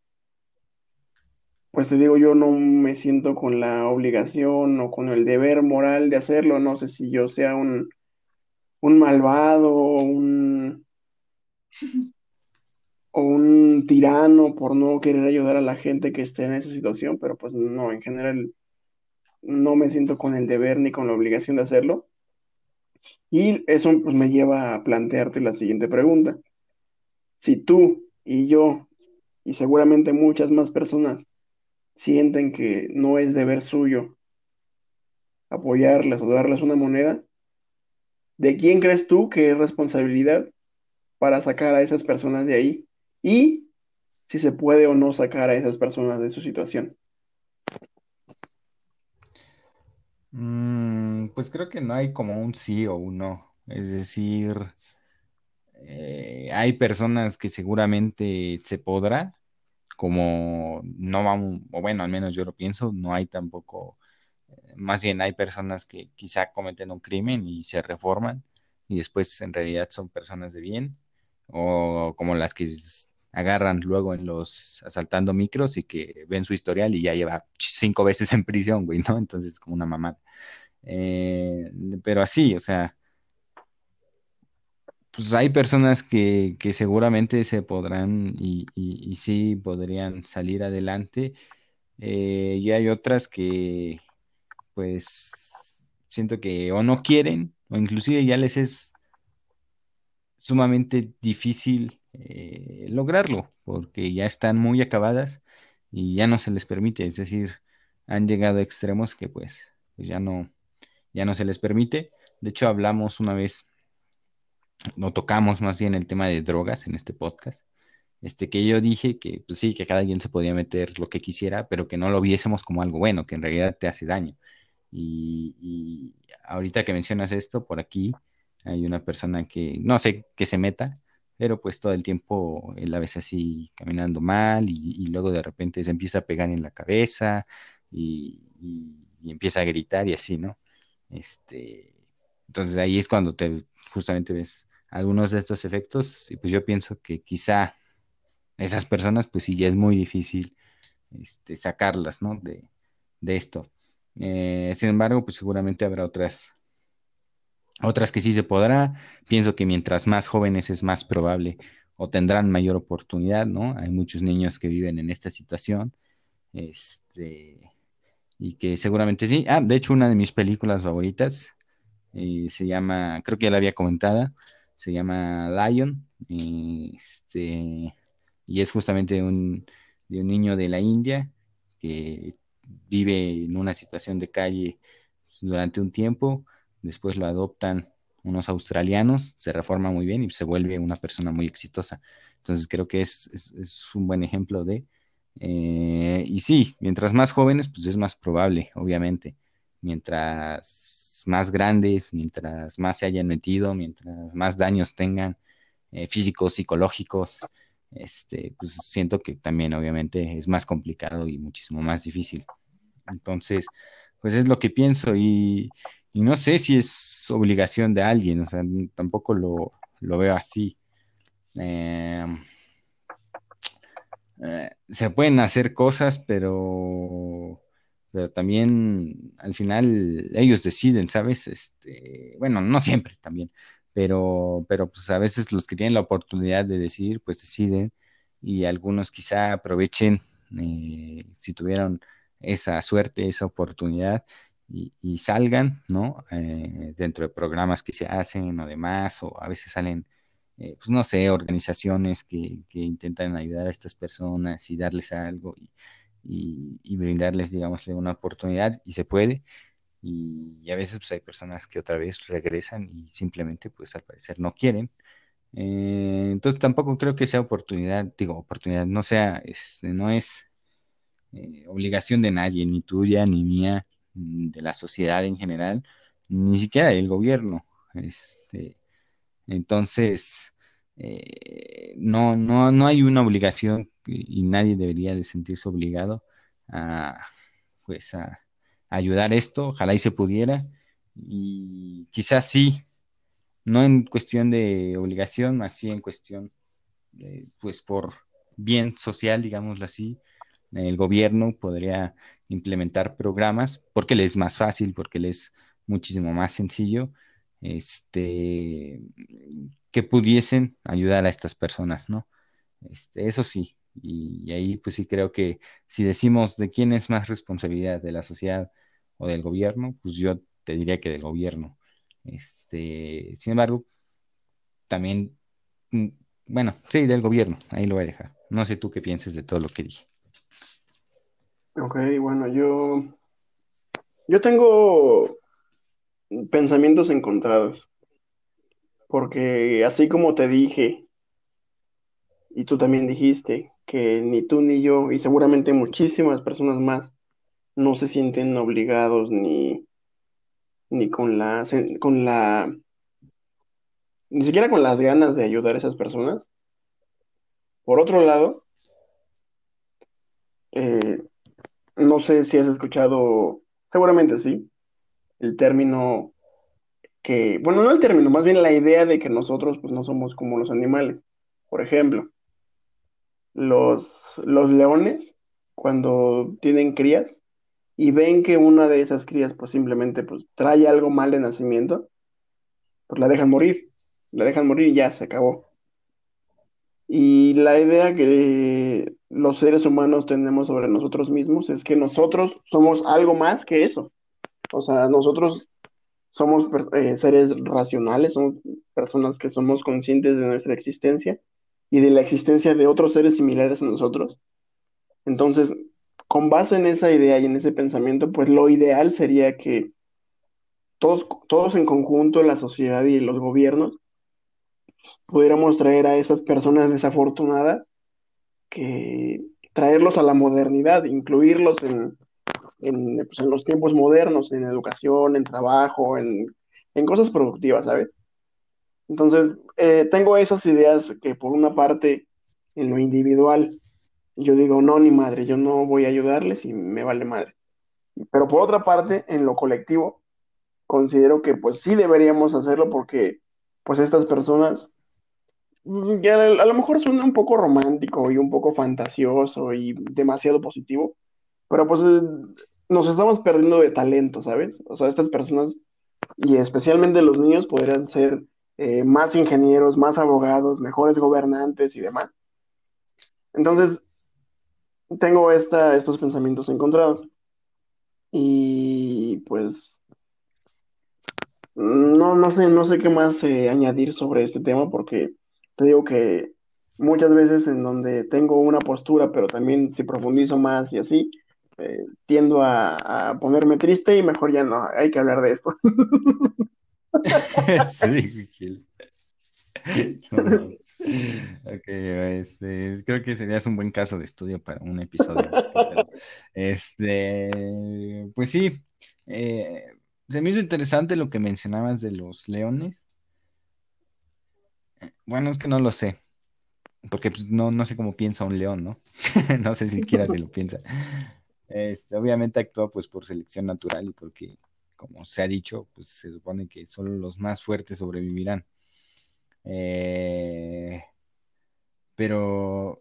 pues te digo, yo no me siento con la obligación o con el deber moral de hacerlo. No sé si yo sea un, un malvado, un o un tirano por no querer ayudar a la gente que esté en esa situación, pero pues no, en general no me siento con el deber ni con la obligación de hacerlo. Y eso pues me lleva a plantearte la siguiente pregunta. Si tú y yo, y seguramente muchas más personas, sienten que no es deber suyo apoyarlas o darles una moneda, ¿de quién crees tú que es responsabilidad para sacar a esas personas de ahí? Y si se puede o no sacar a esas personas de su situación. Mm, pues creo que no hay como un sí o un no. Es decir, eh, hay personas que seguramente se podrá, como no vamos, o bueno, al menos yo lo pienso, no hay tampoco, eh, más bien hay personas que quizá cometen un crimen y se reforman y después en realidad son personas de bien, o como las que s- agarran luego en los asaltando micros y que ven su historial y ya lleva cinco veces en prisión, güey, ¿no? Entonces como una mamá. Eh, pero así, o sea, pues hay personas que, que seguramente se podrán y, y- y sí podrían salir adelante, eh, y hay otras que pues siento que o no quieren o inclusive ya les es sumamente difícil eh, lograrlo porque ya están muy acabadas y ya no se les permite, es decir, han llegado a extremos que pues, pues ya no, ya no se les permite. De hecho, hablamos una vez, no tocamos más bien el tema de drogas en este podcast. Este, que yo dije que pues sí, que cada quien se podía meter lo que quisiera, pero que no lo viésemos como algo bueno, que en realidad te hace daño. Y, y ahorita que mencionas esto, por aquí hay una persona que no sé qué se meta, pero pues todo el tiempo él la ves así caminando mal y, y luego de repente se empieza a pegar en la cabeza y, y- y empieza a gritar y así, ¿no? Este, entonces ahí es cuando te justamente ves algunos de estos efectos y pues yo pienso que quizá esas personas pues sí ya es muy difícil este, sacarlas, ¿no? De, de esto. Eh, sin embargo, pues seguramente habrá otras, otras que sí se podrá. Pienso que mientras más jóvenes es más probable o tendrán mayor oportunidad, ¿no? Hay muchos niños que viven en esta situación, este, y que seguramente sí. Ah, de hecho, una de mis películas favoritas eh, se llama, creo que ya la había comentada, se llama Lion, eh, este, y es justamente un, de un niño de la India que vive en una situación de calle pues, durante un tiempo, después lo adoptan unos australianos, se reforma muy bien y se vuelve una persona muy exitosa. Entonces creo que es, es, es un buen ejemplo de... eh, y sí, mientras más jóvenes, pues es más probable, obviamente. Mientras más grandes, mientras más se hayan metido, mientras más daños tengan eh, físicos, psicológicos, este, pues siento que también obviamente es más complicado y muchísimo más difícil. Entonces, pues es lo que pienso y, y no sé si es obligación de alguien, o sea, tampoco lo, lo veo así. Eh, eh, Se pueden hacer cosas, pero, pero también al final ellos deciden, ¿sabes? Este, bueno, no siempre también, pero, pero pues a veces los que tienen la oportunidad de decidir, pues deciden y algunos quizá aprovechen eh, si tuvieron esa suerte, esa oportunidad y, y salgan, ¿no? Eh, dentro de programas que se hacen o demás, o a veces salen eh, pues no sé, organizaciones que, que intentan ayudar a estas personas y darles algo y, y, y brindarles, digamos, una oportunidad y se puede. Y, y a veces pues hay personas que otra vez regresan y simplemente pues al parecer no quieren. Eh, entonces tampoco creo que sea oportunidad, digo, oportunidad, no sea, este, no es eh, obligación de nadie, ni tuya, ni mía, ni de la sociedad en general, ni siquiera del gobierno. Este, entonces, eh, no, no, no hay una obligación y y nadie debería de sentirse obligado a, pues, a, a ayudar esto. Ojalá y se pudiera. Y quizás sí, no en cuestión de obligación, más sí en cuestión de, pues, por bien social, digámoslo así. El gobierno podría implementar programas porque le es más fácil, porque le es muchísimo más sencillo, este, que pudiesen ayudar a estas personas, ¿no? Este, eso sí, y, y ahí pues sí creo que si decimos de quién es más responsabilidad, de la sociedad o del gobierno, pues yo te diría que del gobierno. Este, sin embargo, también, mm, bueno, sí, del gobierno, ahí lo voy a dejar. No sé tú qué pienses de todo lo que dije. Ok, bueno, yo, yo tengo pensamientos encontrados, porque así como te dije, y tú también dijiste, que ni tú ni yo, y seguramente muchísimas personas más, no se sienten obligados ni, ni con la, sen- con la, ni siquiera con las ganas de ayudar a esas personas. Por otro lado, eh, no sé si has escuchado, seguramente sí, el término que, bueno, no el término, más bien la idea de que nosotros pues no somos como los animales. Por ejemplo, los, los leones, cuando tienen crías y ven que una de esas crías pues simplemente pues trae algo mal de nacimiento, pues la dejan morir. la dejan morir y ya se acabó. Y la idea que los seres humanos tenemos sobre nosotros mismos es que nosotros somos algo más que eso. O sea, nosotros somos per- eh, seres racionales, somos personas que somos conscientes de nuestra existencia y de la existencia de otros seres similares a nosotros. Entonces, con base en esa idea y en ese pensamiento, pues lo ideal sería que todos, todos en conjunto, la sociedad y los gobiernos, pudiéramos traer a esas personas desafortunadas, que traerlos a la modernidad, incluirlos en, en, pues, en los tiempos modernos, en educación, en trabajo, en, en cosas productivas, ¿sabes? Entonces, eh, tengo esas ideas que por una parte, en lo individual, yo digo, no, ni madre, yo no voy a ayudarles y me vale madre. Pero por otra parte, en lo colectivo, considero que pues sí deberíamos hacerlo porque pues estas personas, mm, ya a a lo mejor suena un poco romántico y un poco fantasioso y demasiado positivo, pero pues eh, nos estamos perdiendo de talento, ¿sabes? O sea, estas personas y especialmente los niños podrían ser eh, más ingenieros, más abogados, mejores gobernantes y demás. Entonces, tengo esta, estos pensamientos encontrados y pues no, no sé, no sé qué más eh, añadir sobre este tema porque te digo que muchas veces en donde tengo una postura, pero también si profundizo más y así, eh, tiendo a, a ponerme triste y mejor ya no, hay que hablar de esto. Sí, Gil. No mames. Ok, este, creo que serías un buen caso de estudio para un episodio. Pero, este, pues sí, eh, se me hizo interesante lo que mencionabas de los leones. Bueno, es que no lo sé, porque pues, no, no sé cómo piensa un león, ¿no? No sé siquiera si lo piensa. Este, obviamente actúa pues por selección natural y porque, como se ha dicho, pues se supone que solo los más fuertes sobrevivirán. Eh, pero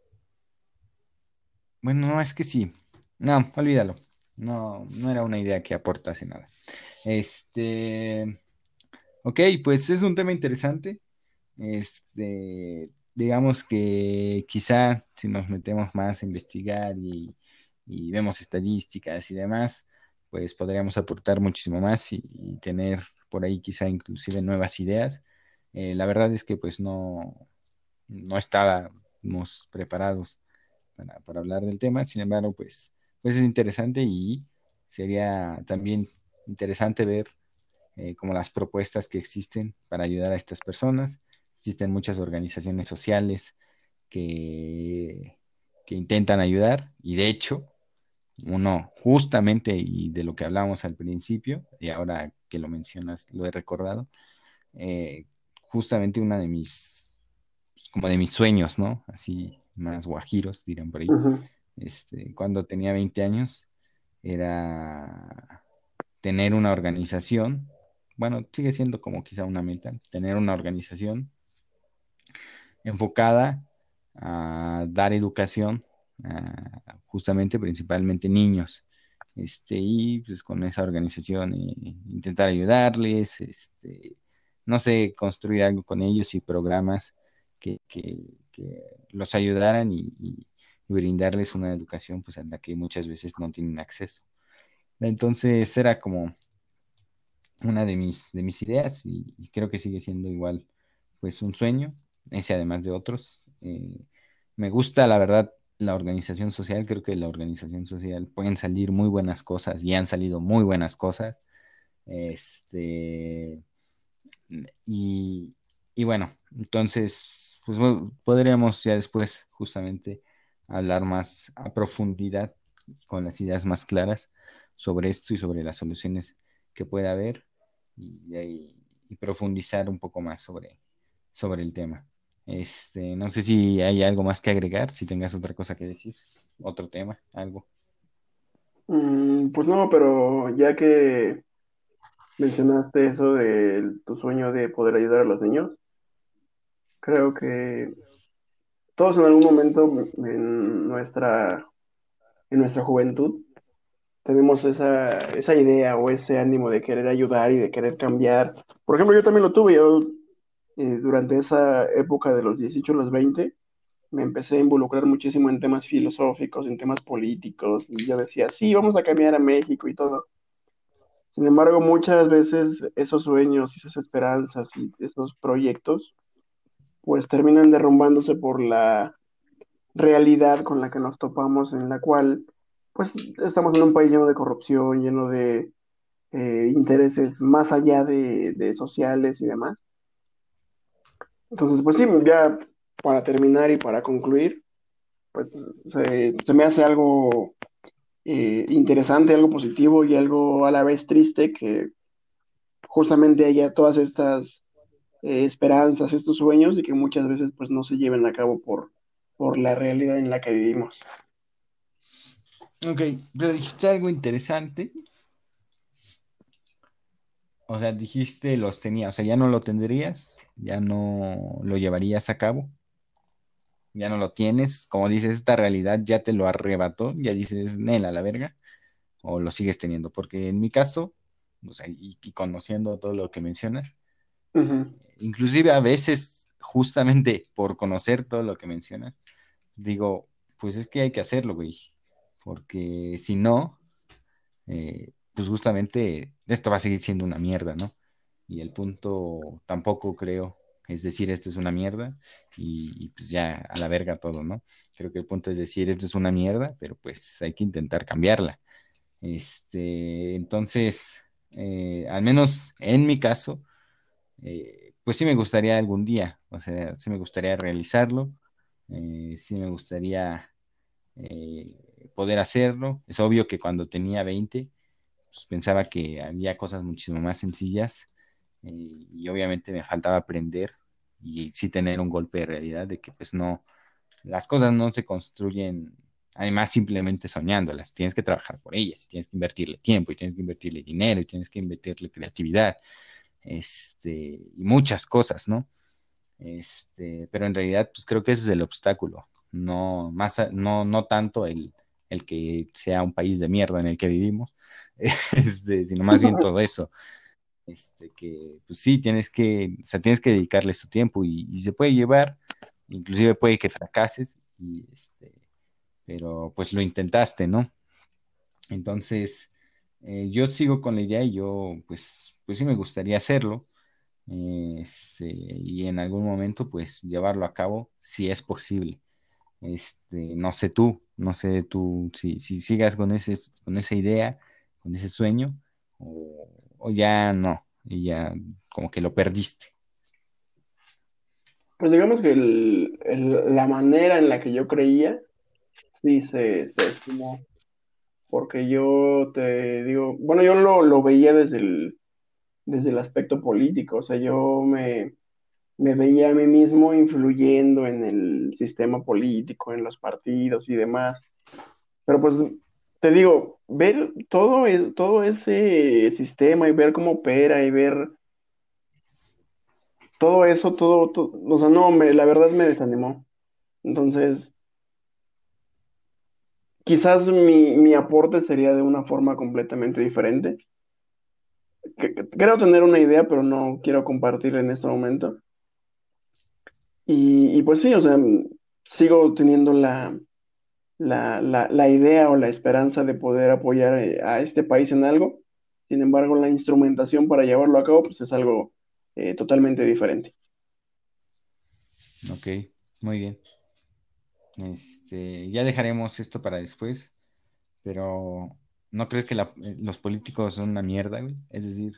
bueno, no, es que sí. No, olvídalo. No, no era una idea que aportase nada. Este, ok, pues es un tema interesante. Este, digamos que quizá si nos metemos más a investigar y, y vemos estadísticas y demás, pues podríamos aportar muchísimo más y, y tener por ahí quizá inclusive nuevas ideas. Eh, la verdad es que pues no, no estábamos preparados para, para hablar del tema. Sin embargo, pues, pues es interesante y sería también interesante ver eh, como las propuestas que existen para ayudar a estas personas. Existen muchas organizaciones sociales que, que intentan ayudar y de hecho, uno justamente y de lo que hablamos al principio, y ahora que lo mencionas, lo he recordado, eh, justamente una de mis, como de mis sueños, ¿no? Así más guajiros, dirán por ahí, Ujú, este, cuando tenía veinte años, era tener una organización, bueno, sigue siendo como quizá una meta, tener una organización enfocada a dar educación a justamente, principalmente niños. Este, y pues con esa organización eh, intentar ayudarles, este, no sé, construir algo con ellos y programas que, que- que los ayudaran y, y- y brindarles una educación pues a la que muchas veces no tienen acceso. Entonces era como una de mis, de mis ideas y, y creo que sigue siendo igual pues un sueño, ese además de otros. Eh, me gusta la verdad la organización social, creo que la organización social pueden salir muy buenas cosas y han salido muy buenas cosas. Este, y, y bueno, entonces pues bueno, podríamos ya después justamente hablar más a profundidad con las ideas más claras sobre esto y sobre las soluciones que pueda haber y, y- y profundizar un poco más sobre, sobre el tema. Este, no sé si hay algo más que agregar, si tengas otra cosa que decir, otro tema, algo. mm, pues no, pero ya que mencionaste eso de tu sueño de poder ayudar a los niños, creo que todos en algún momento en nuestra, en nuestra juventud tenemos esa, esa idea o ese ánimo de querer ayudar y de querer cambiar. Por ejemplo, yo también lo tuve, yo eh, durante esa época de los dieciocho a los veinte me empecé a involucrar muchísimo en temas filosóficos, en temas políticos, y yo decía, sí, vamos a cambiar a México y todo. Sin embargo, muchas veces esos sueños, esas esperanzas y esos proyectos, pues terminan derrumbándose por la realidad con la que nos topamos, en la cual, pues, estamos en un país lleno de corrupción, lleno de eh, intereses más allá de, de sociales y demás. Entonces, pues sí, ya para terminar y para concluir, pues se, se me hace algo eh, interesante, algo positivo y algo a la vez triste que justamente haya todas estas eh, esperanzas, estos sueños y que muchas veces pues no se lleven a cabo por, por la realidad en la que vivimos. Ok, pero dijiste algo interesante. O sea, dijiste los tenía, o sea, ya no lo tendrías, ya no lo llevarías a cabo, ya no lo tienes. Como dices, esta realidad ya te lo arrebató, ya dices, Nel, a la verga, o lo sigues teniendo. Porque en mi caso, o sea, y, y conociendo todo lo que mencionas, Ujú. inclusive a veces, justamente por conocer todo lo que mencionas, digo, pues es que hay que hacerlo, güey. Porque si no, eh, pues justamente esto va a seguir siendo una mierda, ¿no? Y el punto tampoco creo es decir esto es una mierda y, y pues ya a la verga todo, ¿no? Creo que el punto es decir esto es una mierda, pero pues hay que intentar cambiarla. Este, entonces, eh, al menos en mi caso, eh, pues sí me gustaría algún día, o sea, sí me gustaría realizarlo, eh, sí me gustaría eh, poder hacerlo. Es obvio que cuando tenía veinte pues pensaba que había cosas muchísimo más sencillas eh, y obviamente me faltaba aprender y sí tener un golpe de realidad de que pues no, las cosas no se construyen además simplemente soñándolas, tienes que trabajar por ellas, tienes que invertirle tiempo y tienes que invertirle dinero y tienes que invertirle creatividad, este, y muchas cosas, ¿no? Este, pero en realidad pues creo que ese es el obstáculo, no, más, a- no, no tanto el, el que sea un país de mierda en el que vivimos, este, sino más bien todo eso, este, que pues sí, tienes que, o sea, tienes que dedicarle su tiempo y, y se puede llevar, inclusive puede que fracases, y, este, pero pues lo intentaste, ¿no? Entonces, eh, yo sigo con la idea y yo pues, pues sí me gustaría hacerlo, eh, este, y en algún momento pues llevarlo a cabo si es posible. Este, no sé tú, no sé tú si, si sigas con ese, con esa idea, con ese sueño, o, o ya no, y ya como que lo perdiste. Pues digamos que el- el- la manera en la que yo creía, sí se, se esfumó, porque yo te digo, bueno, yo lo, lo veía desde el, desde el aspecto político, o sea, yo me, me veía a mí mismo influyendo en el sistema político, en los partidos y demás. Pero pues te digo, ver todo, es, todo ese sistema y ver cómo opera y ver todo eso, todo, todo, o sea, no, me, la verdad me desanimó. Entonces, quizás mi, mi aporte sería de una forma completamente diferente. Que- que- Creo tener una idea, pero no quiero compartirla en este momento. Y, y pues sí, o sea, sigo teniendo la, la, la, la idea o la esperanza de poder apoyar eh, a este país en algo. Sin embargo, la instrumentación para llevarlo a cabo, pues es algo eh, totalmente diferente. Ok, muy bien. Este, ya dejaremos esto para después, pero ¿no crees que la- eh, los políticos son una mierda, güey? Es decir,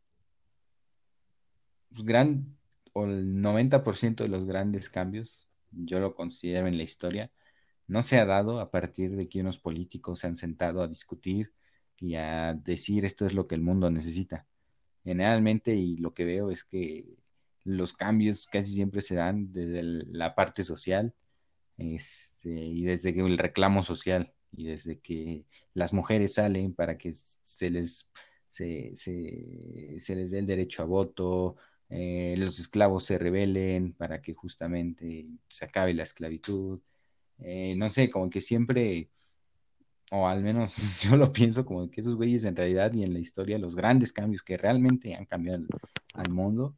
pues, gran o el noventa por ciento de los grandes cambios, yo lo considero en la historia, no se ha dado a partir de que unos políticos se han sentado a discutir y a decir esto es lo que el mundo necesita. Generalmente, y lo que veo es que los cambios casi siempre se dan desde el- la parte social, este, y desde que el reclamo social y desde que las mujeres salen para que se les, se, se, se les dé el derecho a voto, eh, los esclavos se rebelen para que justamente se acabe la esclavitud. Eh, no sé, como que siempre, o al menos yo lo pienso, como que esos güeyes en realidad y en la historia, los grandes cambios que realmente han cambiado al, al mundo,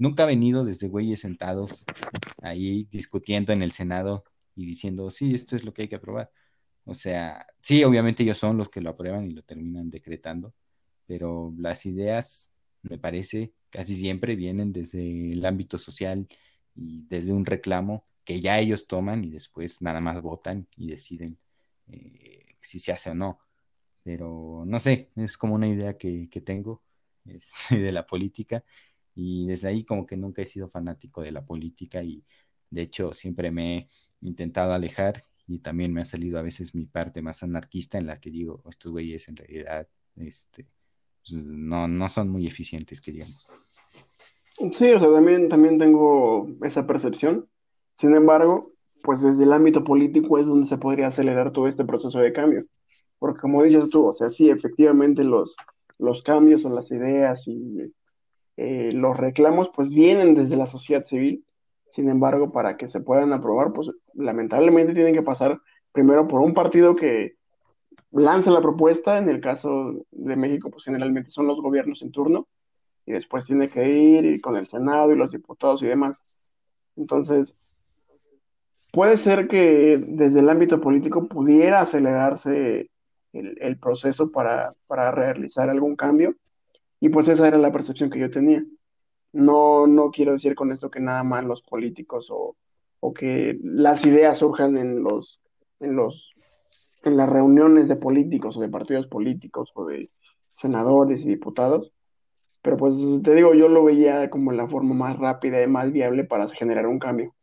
nunca ha venido desde güeyes sentados ahí discutiendo en el Senado y diciendo, sí, esto es lo que hay que aprobar. O sea, sí, obviamente ellos son los que lo aprueban y lo terminan decretando, pero las ideas, me parece, casi siempre vienen desde el ámbito social y desde un reclamo que ya ellos toman y después nada más votan y deciden eh, si se hace o no. Pero no sé, es como una idea que, que tengo es, de la política y desde ahí como que nunca he sido fanático de la política y de hecho siempre me he intentado alejar y también me ha salido a veces mi parte más anarquista en la que digo, estos güeyes en realidad este, pues, no, no son muy eficientes, que digamos. Sí, o sea, también, también tengo esa percepción. Sin embargo, pues desde el ámbito político es donde se podría acelerar todo este proceso de cambio. Porque como dices tú, o sea, sí, efectivamente los, los cambios o las ideas y eh, los reclamos pues vienen desde la sociedad civil. Sin embargo, para que se puedan aprobar, pues lamentablemente tienen que pasar primero por un partido que lanza la propuesta. En el caso de México, pues generalmente son los gobiernos en turno y después tiene que ir con el Senado y los diputados y demás. Entonces, puede ser que desde el ámbito político pudiera acelerarse el, el proceso para, para realizar algún cambio, y pues esa era la percepción que yo tenía. No, no quiero decir con esto que nada más los políticos o, o que las ideas surjan en los, en los, en las reuniones de políticos o de partidos políticos o de senadores y diputados, pero pues te digo, yo lo veía como la forma más rápida y más viable para generar un cambio.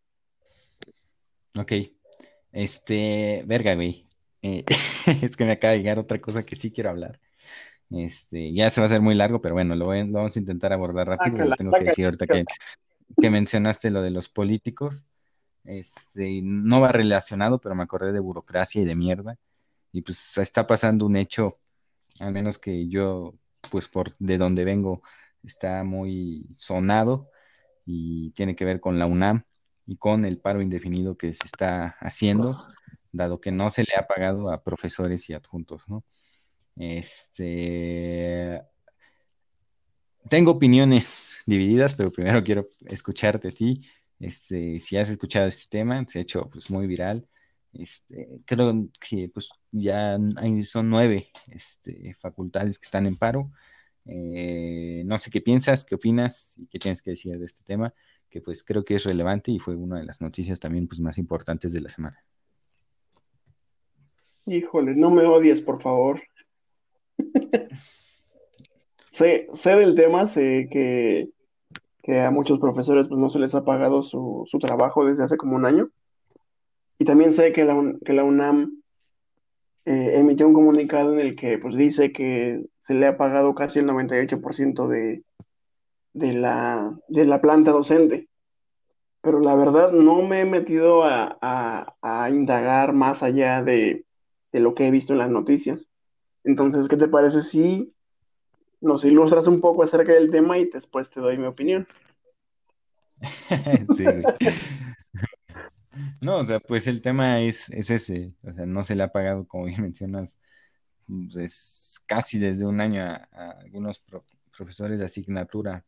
Ok, este, verga, güey. Eh, es que me acaba de llegar otra cosa que sí quiero hablar. Este, ya se va a hacer muy largo, pero bueno, lo, voy- lo vamos a intentar abordar rápido y lo Sácala, tengo que sácala, decir ahorita sácala. que, que mencionaste lo de los políticos. Este, no va relacionado, pero me acordé de burocracia y de mierda. Y pues está pasando un hecho, al menos que yo, pues por de donde vengo, está muy sonado y tiene que ver con la UNAM y con el paro indefinido que se está haciendo, dado que no se le ha pagado a profesores y adjuntos, ¿no? Este, tengo opiniones divididas, pero primero quiero escucharte a ti. Este, si has escuchado este tema, se ha hecho pues muy viral. Este, creo que pues ya hay, son nueve este, facultades que están en paro. Eh, no sé qué piensas, qué opinas y qué tienes que decir de este tema, que pues creo que es relevante y fue una de las noticias también pues más importantes de la semana. Híjole, no me odies, por favor. Sé, sé del tema, sé que, que a muchos profesores pues, no se les ha pagado su, su trabajo desde hace como un año. Y también sé que la, Un- que la UNAM eh, emitió un comunicado en el que pues, dice que se le ha pagado casi el noventa y ocho por ciento de, de la, de la planta docente. Pero la verdad no me he metido a, a- a indagar más allá de, de lo que he visto en las noticias. Entonces, ¿qué te parece si nos ilustras un poco acerca del tema y después te doy mi opinión? Sí, güey. No, o sea, pues el tema es, es ese, o sea, no se le ha pagado, como bien mencionas, pues casi desde un año a, a algunos pro- profesores de asignatura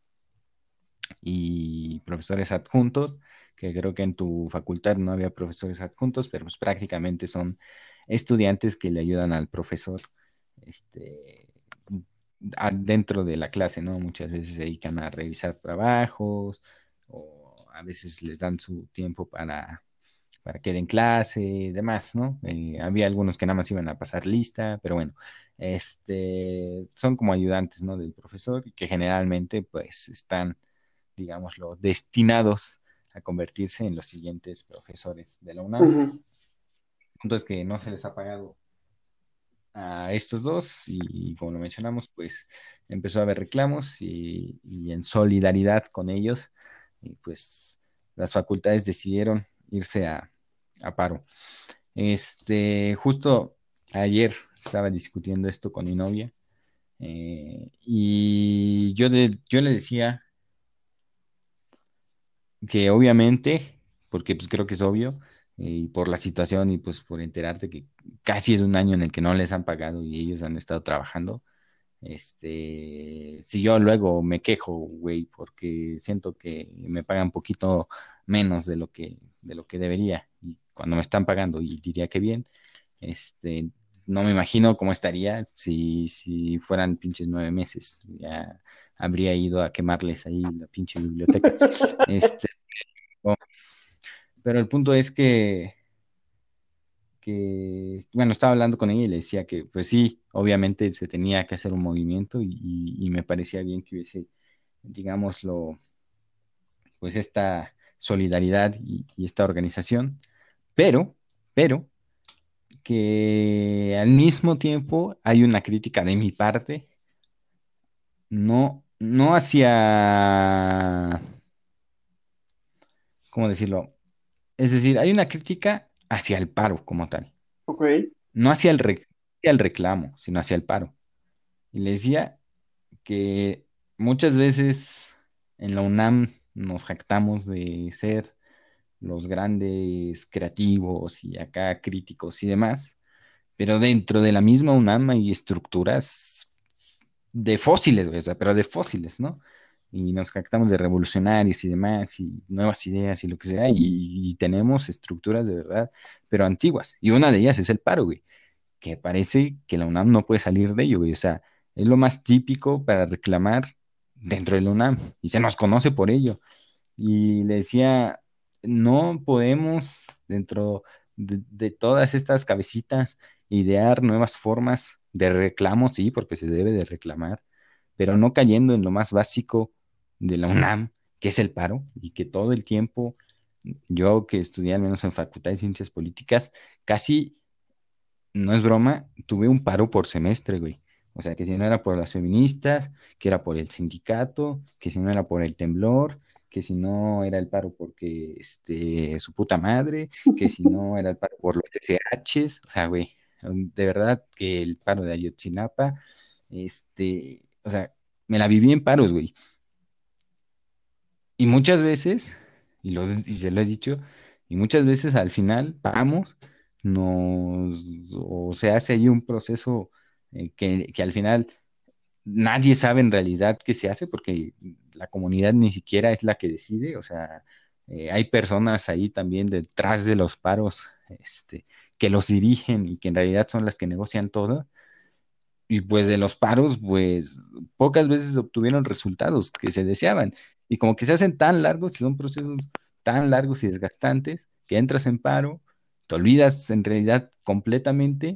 y profesores adjuntos, que creo que en tu facultad no había profesores adjuntos, pero pues prácticamente son estudiantes que le ayudan al profesor, este, a- dentro de la clase, ¿no? Muchas veces se dedican a revisar trabajos o a veces les dan su tiempo para para que den clase y demás, ¿no? Eh, había algunos que nada más iban a pasar lista, pero bueno, este, son como ayudantes, ¿no? Del profesor y que generalmente pues están, digámoslo, destinados a convertirse en los siguientes profesores de la UNAM. Ujú. El punto es que no se les ha pagado a estos dos y como lo mencionamos, pues empezó a haber reclamos y, y en solidaridad con ellos, y pues las facultades decidieron irse a, a paro. Este, justo ayer estaba discutiendo esto con mi novia eh, y yo, le- yo le decía que obviamente, porque pues creo que es obvio, eh, y por la situación y pues por enterarte que casi es un año en el que no les han pagado y ellos han estado trabajando, Este, si yo luego me quejo, güey, porque siento que me pagan un poquito menos de lo que, de lo que debería, y cuando me están pagando, y diría que bien, este, no me imagino cómo estaría si, si fueran pinches nueve meses. Ya habría ido a quemarles ahí la pinche biblioteca. Este, o- pero el punto es que, que, bueno, estaba hablando con ella y le decía que, pues sí, obviamente se tenía que hacer un movimiento y, y- y me parecía bien que hubiese, digámoslo, pues esta solidaridad y, y esta organización, pero, pero, que al mismo tiempo hay una crítica de mi parte, no, no hacia, ¿cómo decirlo? Es decir, hay una crítica hacia el paro como tal, Ok, no hacia el, re- hacia el reclamo, sino hacia el paro. Y le decía que muchas veces en la UNAM nos jactamos de ser los grandes creativos y acá críticos y demás, pero dentro de la misma UNAM hay estructuras de fósiles, güey, o sea, pero de fósiles, ¿no? Y nos jactamos de revolucionarios y demás, y nuevas ideas y lo que sea, y, y tenemos estructuras de verdad, pero antiguas. Y una de ellas es el paro, güey, que parece que la UNAM no puede salir de ello, güey. O sea, es lo más típico para reclamar dentro de la UNAM, y se nos conoce por ello. Y le decía, no podemos, dentro de, de todas estas cabecitas, idear nuevas formas de reclamo, sí, porque se debe de reclamar, pero no cayendo en lo más básico de la UNAM, que es el paro, y que todo el tiempo, yo que estudié al menos en Facultad de Ciencias Políticas, casi, no es broma, tuve un paro por semestre, güey. O sea, que si no era por las feministas, que era por el sindicato, que si no era por el temblor, que si no era el paro porque este, su puta madre, que si no era el paro por los T C Hs, o sea, güey, de verdad que el paro de Ayotzinapa, este, o sea, me la viví en paros, güey. Y muchas veces, y, lo, y se lo he dicho, y muchas veces al final vamos, nos, o se hace ahí un proceso eh, que, que al final nadie sabe en realidad qué se hace porque la comunidad ni siquiera es la que decide, o sea, eh, hay personas ahí también detrás de los paros, este, que los dirigen y que en realidad son las que negocian todo. Y pues de los paros, pues pocas veces obtuvieron resultados que se deseaban. Y como que se hacen tan largos y son procesos tan largos y desgastantes que entras en paro, te olvidas en realidad completamente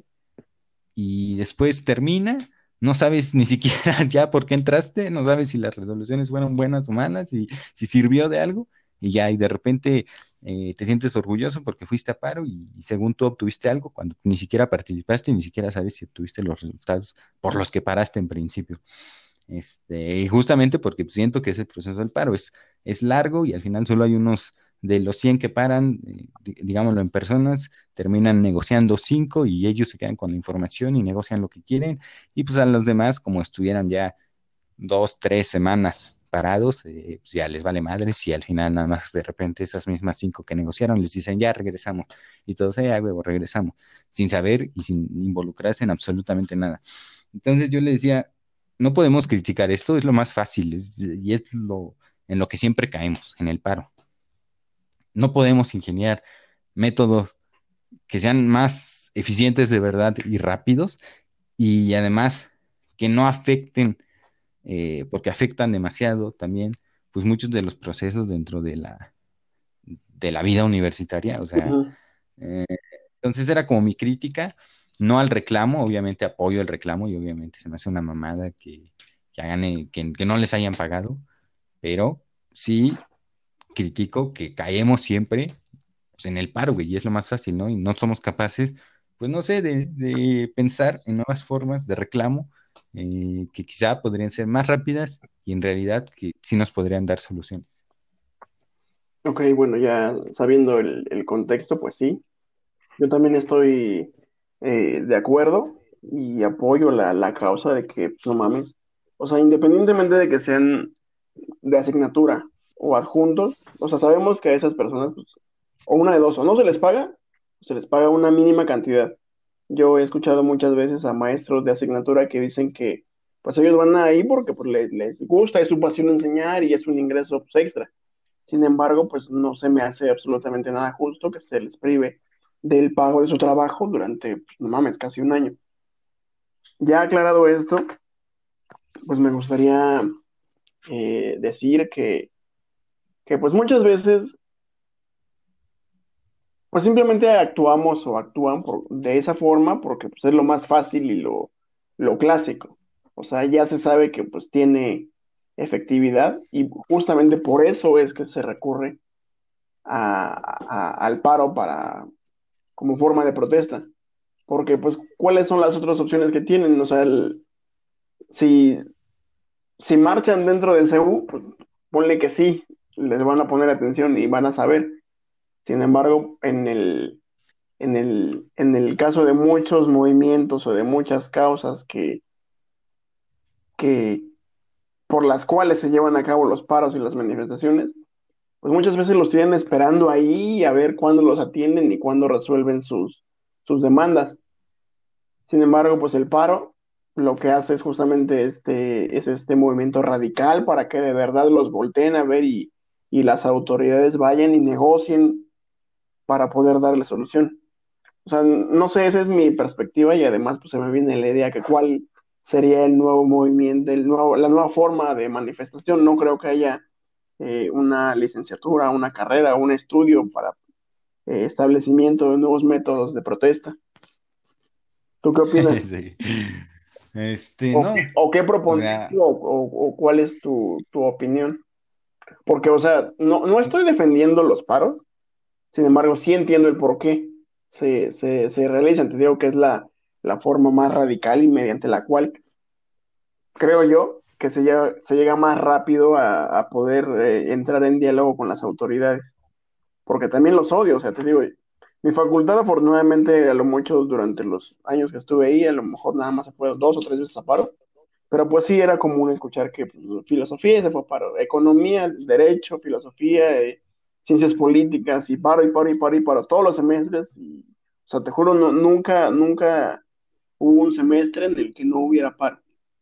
y después termina, no sabes ni siquiera ya por qué entraste, no sabes si las resoluciones fueron buenas o malas, y si sirvió de algo, y ya, y de repente eh, te sientes orgulloso porque fuiste a paro y, y según tú obtuviste algo, cuando ni siquiera participaste, ni siquiera sabes si obtuviste los resultados por los que paraste en principio. Este, y justamente porque siento que ese proceso del paro es, es largo y al final solo hay unos de los cien que paran, eh, di- digámoslo en personas, terminan negociando cinco y ellos se quedan con la información y negocian lo que quieren. Y pues a los demás, como estuvieran ya dos, tres semanas parados, eh, pues ya les vale madre si al final nada más de repente esas mismas cinco que negociaron les dicen ya regresamos y todos, eh, ah, huevo, regresamos, sin saber y sin involucrarse en absolutamente nada. Entonces yo le decía, no podemos criticar esto, es lo más fácil es- y es lo en lo que siempre caemos, en el paro. No podemos ingeniar métodos que sean más eficientes de verdad y rápidos y además que no afecten, eh, porque afectan demasiado también, pues muchos de los procesos dentro de la, de la vida universitaria. O sea, ujú. eh, entonces era como mi crítica, no al reclamo, obviamente apoyo el reclamo y obviamente se me hace una mamada que, que hagan, eh, que, que no les hayan pagado, pero sí critico que caemos siempre pues, en el paro, güey, y es lo más fácil, ¿no? Y no somos capaces, pues no sé, de, de pensar en nuevas formas de reclamo eh, que quizá podrían ser más rápidas y en realidad que sí nos podrían dar soluciones. Ok, bueno, ya sabiendo el, el contexto, pues sí, yo también estoy eh, de acuerdo y apoyo la, la causa de que, pues, no mames, o sea, independientemente de que sean de asignatura o adjuntos, o sea, sabemos que a esas personas, pues, o una de dos, o no se les paga, o se les paga una mínima cantidad. Yo he escuchado muchas veces a maestros de asignatura que dicen que pues ellos van ahí porque pues, le- les gusta, es su pasión enseñar y es un ingreso pues, extra. Sin embargo, pues no se me hace absolutamente nada justo que se les prive del pago de su trabajo durante, pues, no mames, casi un año. Ya aclarado esto, pues me gustaría eh, decir que, que pues muchas veces pues simplemente actuamos o actúan por- de esa forma porque pues, es lo más fácil y lo, lo clásico. O sea, ya se sabe que pues tiene efectividad y justamente por eso es que se recurre a- a- al paro para, como forma de protesta. Porque pues, ¿cuáles son las otras opciones que tienen? O sea, el- si, si marchan dentro del C U, pues ponle que sí, les van a poner atención y van a saber. Sin embargo, en el en el, en el caso de muchos movimientos o de muchas causas que, que por las cuales se llevan a cabo los paros y las manifestaciones, pues muchas veces los tienen esperando ahí a ver cuándo los atienden y cuándo resuelven sus, sus demandas. Sin embargo, pues el paro lo que hace es justamente este, es este movimiento radical para que de verdad los volteen a ver y, y las autoridades vayan y negocien para poder darle solución. O sea, no sé, esa es mi perspectiva y además pues se me viene la idea que cuál sería el nuevo movimiento, el nuevo, la nueva forma de manifestación. No creo que haya eh, una licenciatura, una carrera, un estudio para eh, establecimiento de nuevos métodos de protesta. ¿Tú qué opinas? Sí. Este, ¿O qué, no, o qué o propondrías tú? sea, ¿O, o- o cuál es tu, tu opinión? Porque, o sea, no, no estoy defendiendo los paros, sin embargo, sí entiendo el por qué se, se, se realizan. Te digo que es la, la forma más radical y mediante la cual creo yo que se llega, se llega más rápido a, a poder eh, entrar en diálogo con las autoridades. Porque también los odio, o sea, te digo, mi facultad afortunadamente a lo mucho durante los años que estuve ahí, a lo mejor nada más se fue dos o tres veces a paro, pero pues sí era común escuchar que pues, filosofía se fue a paro, economía, derecho, filosofía, eh, ciencias políticas y paro y paro y paro y paro todos los semestres. Y, o sea, te juro, no, nunca, nunca hubo un semestre en el que no hubiera paro.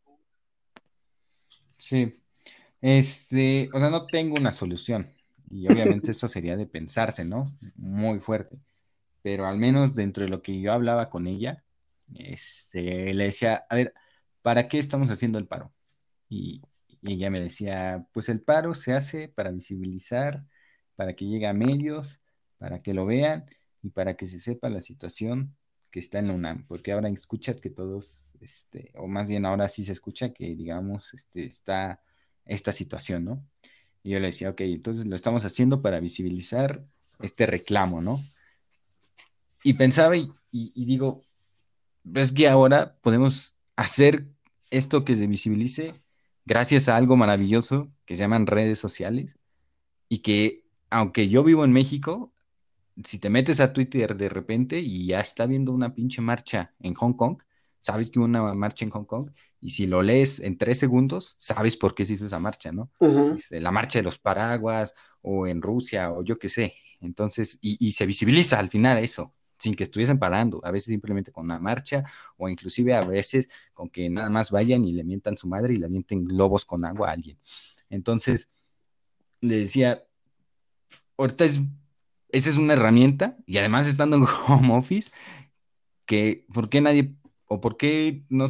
sí, este, o sea, no tengo una solución. Y obviamente esto sería de pensarse, ¿no? Muy fuerte. Pero al menos dentro de lo que yo hablaba con ella, este, le decía, a ver, ¿para qué estamos haciendo el paro? Y, y ella me decía, pues el paro se hace para visibilizar, para que llegue a medios, para que lo vean y para que se sepa la situación que está en la UNAM, porque ahora escuchas que todos, este, o más bien ahora sí se escucha que, digamos, este, está esta situación, ¿no? Y yo le decía, ok, entonces lo estamos haciendo para visibilizar este reclamo, ¿no? Y pensaba y, y, y digo, es que ahora podemos hacer esto que se visibilice gracias a algo maravilloso que se llaman redes sociales y que, aunque yo vivo en México, si te metes a Twitter de repente y ya está viendo una pinche marcha en Hong Kong, sabes que hubo una marcha en Hong Kong y si lo lees en tres segundos, sabes por qué se hizo esa marcha, ¿no? Ujú. Este, la marcha de los paraguas o en Rusia o yo qué sé. Entonces, y, y se visibiliza al final eso, sin que estuviesen parando, a veces simplemente con una marcha o inclusive a veces con que nada más vayan y le mientan su madre y le mienten globos con agua a alguien. Entonces, le decía, ahorita es, esa es una herramienta y además estando en home office, que por qué nadie o por qué no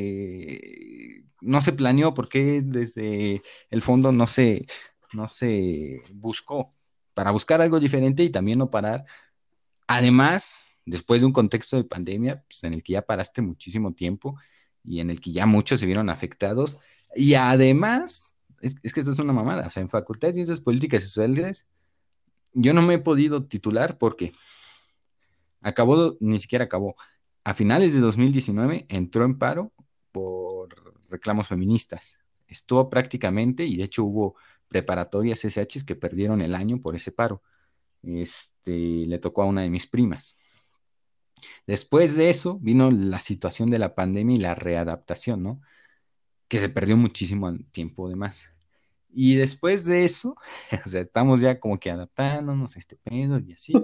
se, no se planeó, por qué desde el fondo no se, no se buscó para buscar algo diferente y también no parar. Además, después de un contexto de pandemia, pues, en el que ya paraste muchísimo tiempo y en el que ya muchos se vieron afectados, y además, es, es que esto es una mamada, o sea, en Facultad de Ciencias Políticas y Sociales, yo no me he podido titular porque acabó, ni siquiera acabó. A finales de dos mil diecinueve entró en paro por reclamos feministas. Estuvo prácticamente, y de hecho hubo preparatorias S H que perdieron el año por ese paro. Este, le tocó a una de mis primas. Después de eso vino la situación de la pandemia y la readaptación, ¿no? Que se perdió muchísimo tiempo de más. Y después de eso, o sea, estamos ya como que adaptándonos a este pedo y así.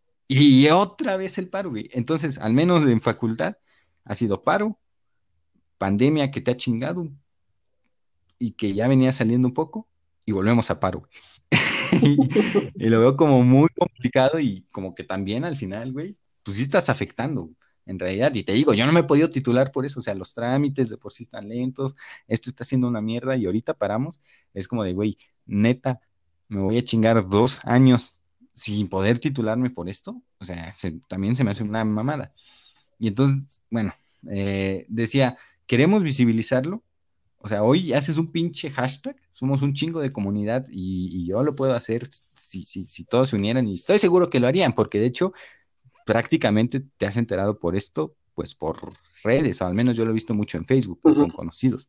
Y otra vez el paro, güey. Entonces, al menos en facultad, ha sido paro, pandemia que te ha chingado y que ya venía saliendo un poco y volvemos a paro, güey. Y, y lo veo como muy complicado y como que también al final, güey, pues sí estás afectando en realidad. Y te digo, yo no me he podido titular por eso, o sea, los trámites de por sí están lentos, esto está haciendo una mierda y ahorita paramos, es como de, güey, neta, me voy a chingar dos años sin poder titularme por esto, o sea, se- también se me hace una mamada. Y entonces, bueno, eh, decía, queremos visibilizarlo, o sea, hoy haces un pinche hashtag, somos un chingo de comunidad y, y yo lo puedo hacer si, si, si todos se unieran y estoy seguro que lo harían, porque de hecho prácticamente te has enterado por esto, pues por redes, o al menos yo lo he visto mucho en Facebook y Ujú, con conocidos.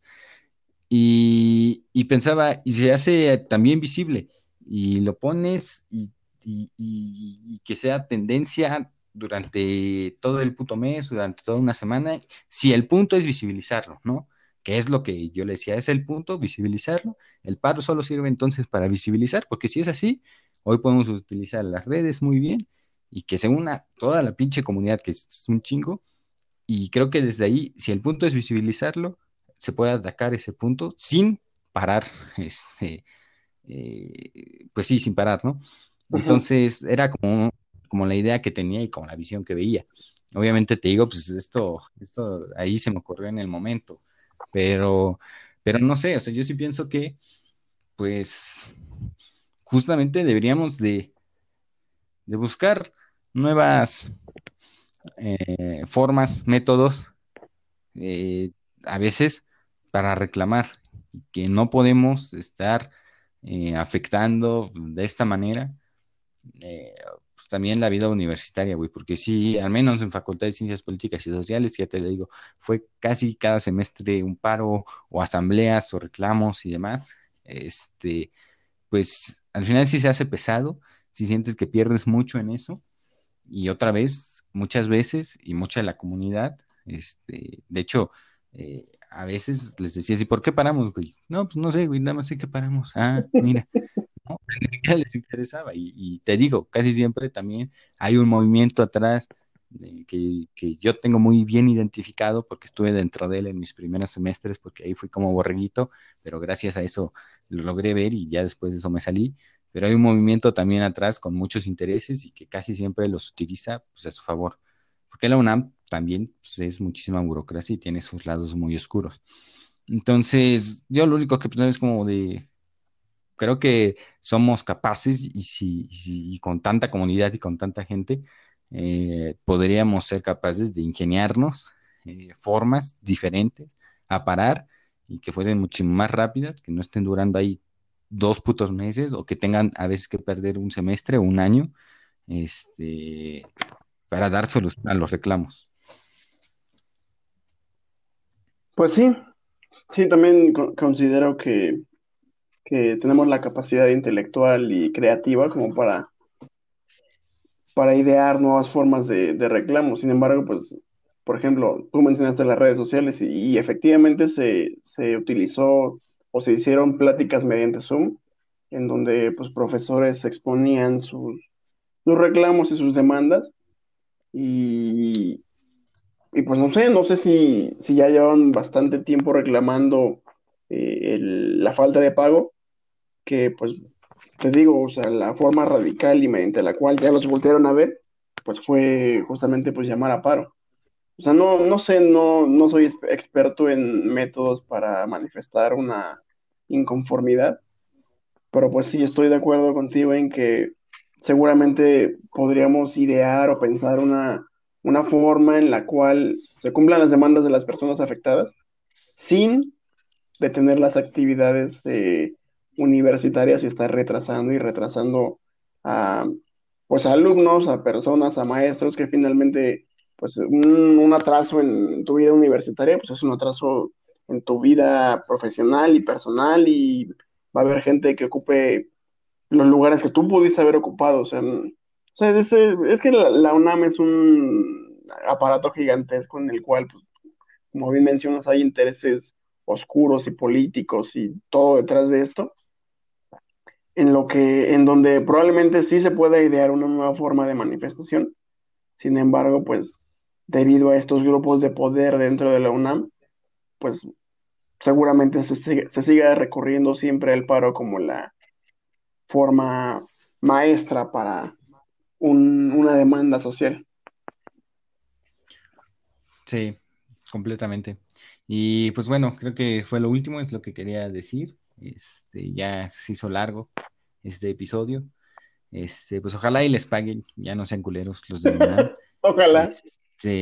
Y, y pensaba, y se hace también visible, y lo pones y, y, y- y que sea tendencia durante todo el puto mes, durante toda una semana, si el punto es visibilizarlo, ¿no? Que es lo que yo le decía, es el punto, visibilizarlo. El paro solo sirve entonces para visibilizar, porque si es así, hoy podemos utilizar las redes muy bien y que se una toda la pinche comunidad, que es un chingo, y creo que desde ahí, si el punto es visibilizarlo, se puede atacar ese punto sin parar, este, eh, pues sí, sin parar, ¿no? ujú. Entonces era como, como la idea que tenía y como la visión que veía. Obviamente te digo, pues esto, esto ahí se me ocurrió en el momento, pero, pero no sé, o sea, yo sí pienso que, pues, justamente deberíamos de, de buscar nuevas eh, formas, métodos eh, a veces para reclamar que no podemos estar eh, afectando de esta manera eh, pues también la vida universitaria, güey, porque sí, al menos en Facultad de Ciencias Políticas y Sociales, ya te lo digo, fue casi cada semestre un paro o asambleas o reclamos y demás. Este, pues al final sí se hace pesado, si sientes que pierdes mucho en eso y otra vez, muchas veces, y mucha de la comunidad, este, de hecho, eh, a veces les decía, ¿y por qué paramos, güey? No, pues no sé, güey, nada más sé que paramos. Ah, mira, ¿no? Ya les interesaba. Y, y te digo, casi siempre también hay un movimiento atrás de que, que yo tengo muy bien identificado porque estuve dentro de él en mis primeros semestres, porque ahí fui como borreguito, pero gracias a eso lo logré ver y ya después de eso me salí. Pero hay un movimiento también atrás con muchos intereses y que casi siempre los utiliza pues, a su favor. Porque la UNAM también pues, es muchísima burocracia y tiene sus lados muy oscuros. Entonces, yo lo único que pienso es como de, creo que somos capaces y, si, si- y con tanta comunidad y con tanta gente, eh, podríamos ser capaces de ingeniarnos eh, formas diferentes a parar y que fuesen mucho más rápidas, que no estén durando ahí dos putos meses o que tengan a veces que perder un semestre o un año, este, para dar solución a los reclamos. Pues sí, sí, también co- considero que, que tenemos la capacidad intelectual y creativa como para, para idear nuevas formas de, de reclamo. Sin embargo, pues, por ejemplo, tú mencionaste las redes sociales y, y efectivamente se, se utilizó o se hicieron pláticas mediante Zoom, en donde pues profesores exponían sus, sus reclamos y sus demandas. Y, y pues no sé, no sé si, si ya llevan bastante tiempo reclamando eh, el- la falta de pago, que pues te digo, o sea, la forma radical y mediante la cual ya los voltearon a ver, pues fue justamente pues llamar a paro. O sea, no, no sé, no, no soy exp- experto en métodos para manifestar una inconformidad, pero pues sí estoy de acuerdo contigo en que seguramente podríamos idear o pensar una, una forma en la cual se cumplan las demandas de las personas afectadas sin detener las actividades eh, universitarias y estar retrasando y retrasando a, pues, a alumnos, a personas, a maestros que finalmente, pues un, un atraso en tu vida universitaria, pues es un atraso en tu vida profesional y personal y va a haber gente que ocupe los lugares que tú pudiste haber ocupado. O sea, n- o sea, es, eh, es que la, la UNAM es un aparato gigantesco en el cual, pues, como bien mencionas, hay intereses oscuros y políticos y todo detrás de esto, en lo que, en donde probablemente sí se pueda idear una nueva forma de manifestación. Sin embargo, pues, debido a estos grupos de poder dentro de la UNAM, pues seguramente se, sigue- se siga recurriendo siempre al paro como la forma maestra para un- una demanda social. Sí, completamente. Y pues bueno, creo que fue lo último, es lo que quería decir. Este, ya se hizo largo este episodio. Este, pues ojalá y les paguen, ya no sean culeros los de la UNAM. Ojalá. Este,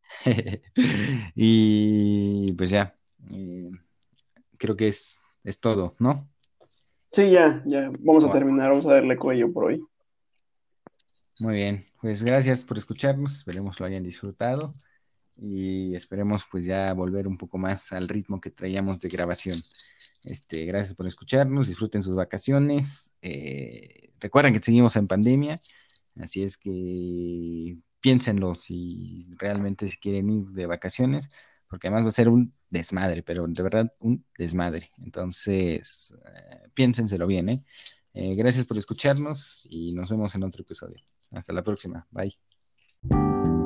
y pues ya, eh, creo que es, es todo, ¿no? Sí, ya, ya, vamos a terminar, vamos a darle cuello por hoy. Muy bien, pues gracias por escucharnos, esperemos lo hayan disfrutado y esperemos pues ya volver un poco más al ritmo que traíamos de grabación. Este, gracias por escucharnos, disfruten sus vacaciones. Eh, recuerden que seguimos en pandemia, así es que piénsenlo si realmente se quieren ir de vacaciones, porque además va a ser un desmadre, pero de verdad un desmadre. Entonces, eh, piénsenselo bien, ¿eh? Eh, Gracias por escucharnos y nos vemos en otro episodio. Hasta la próxima. Bye.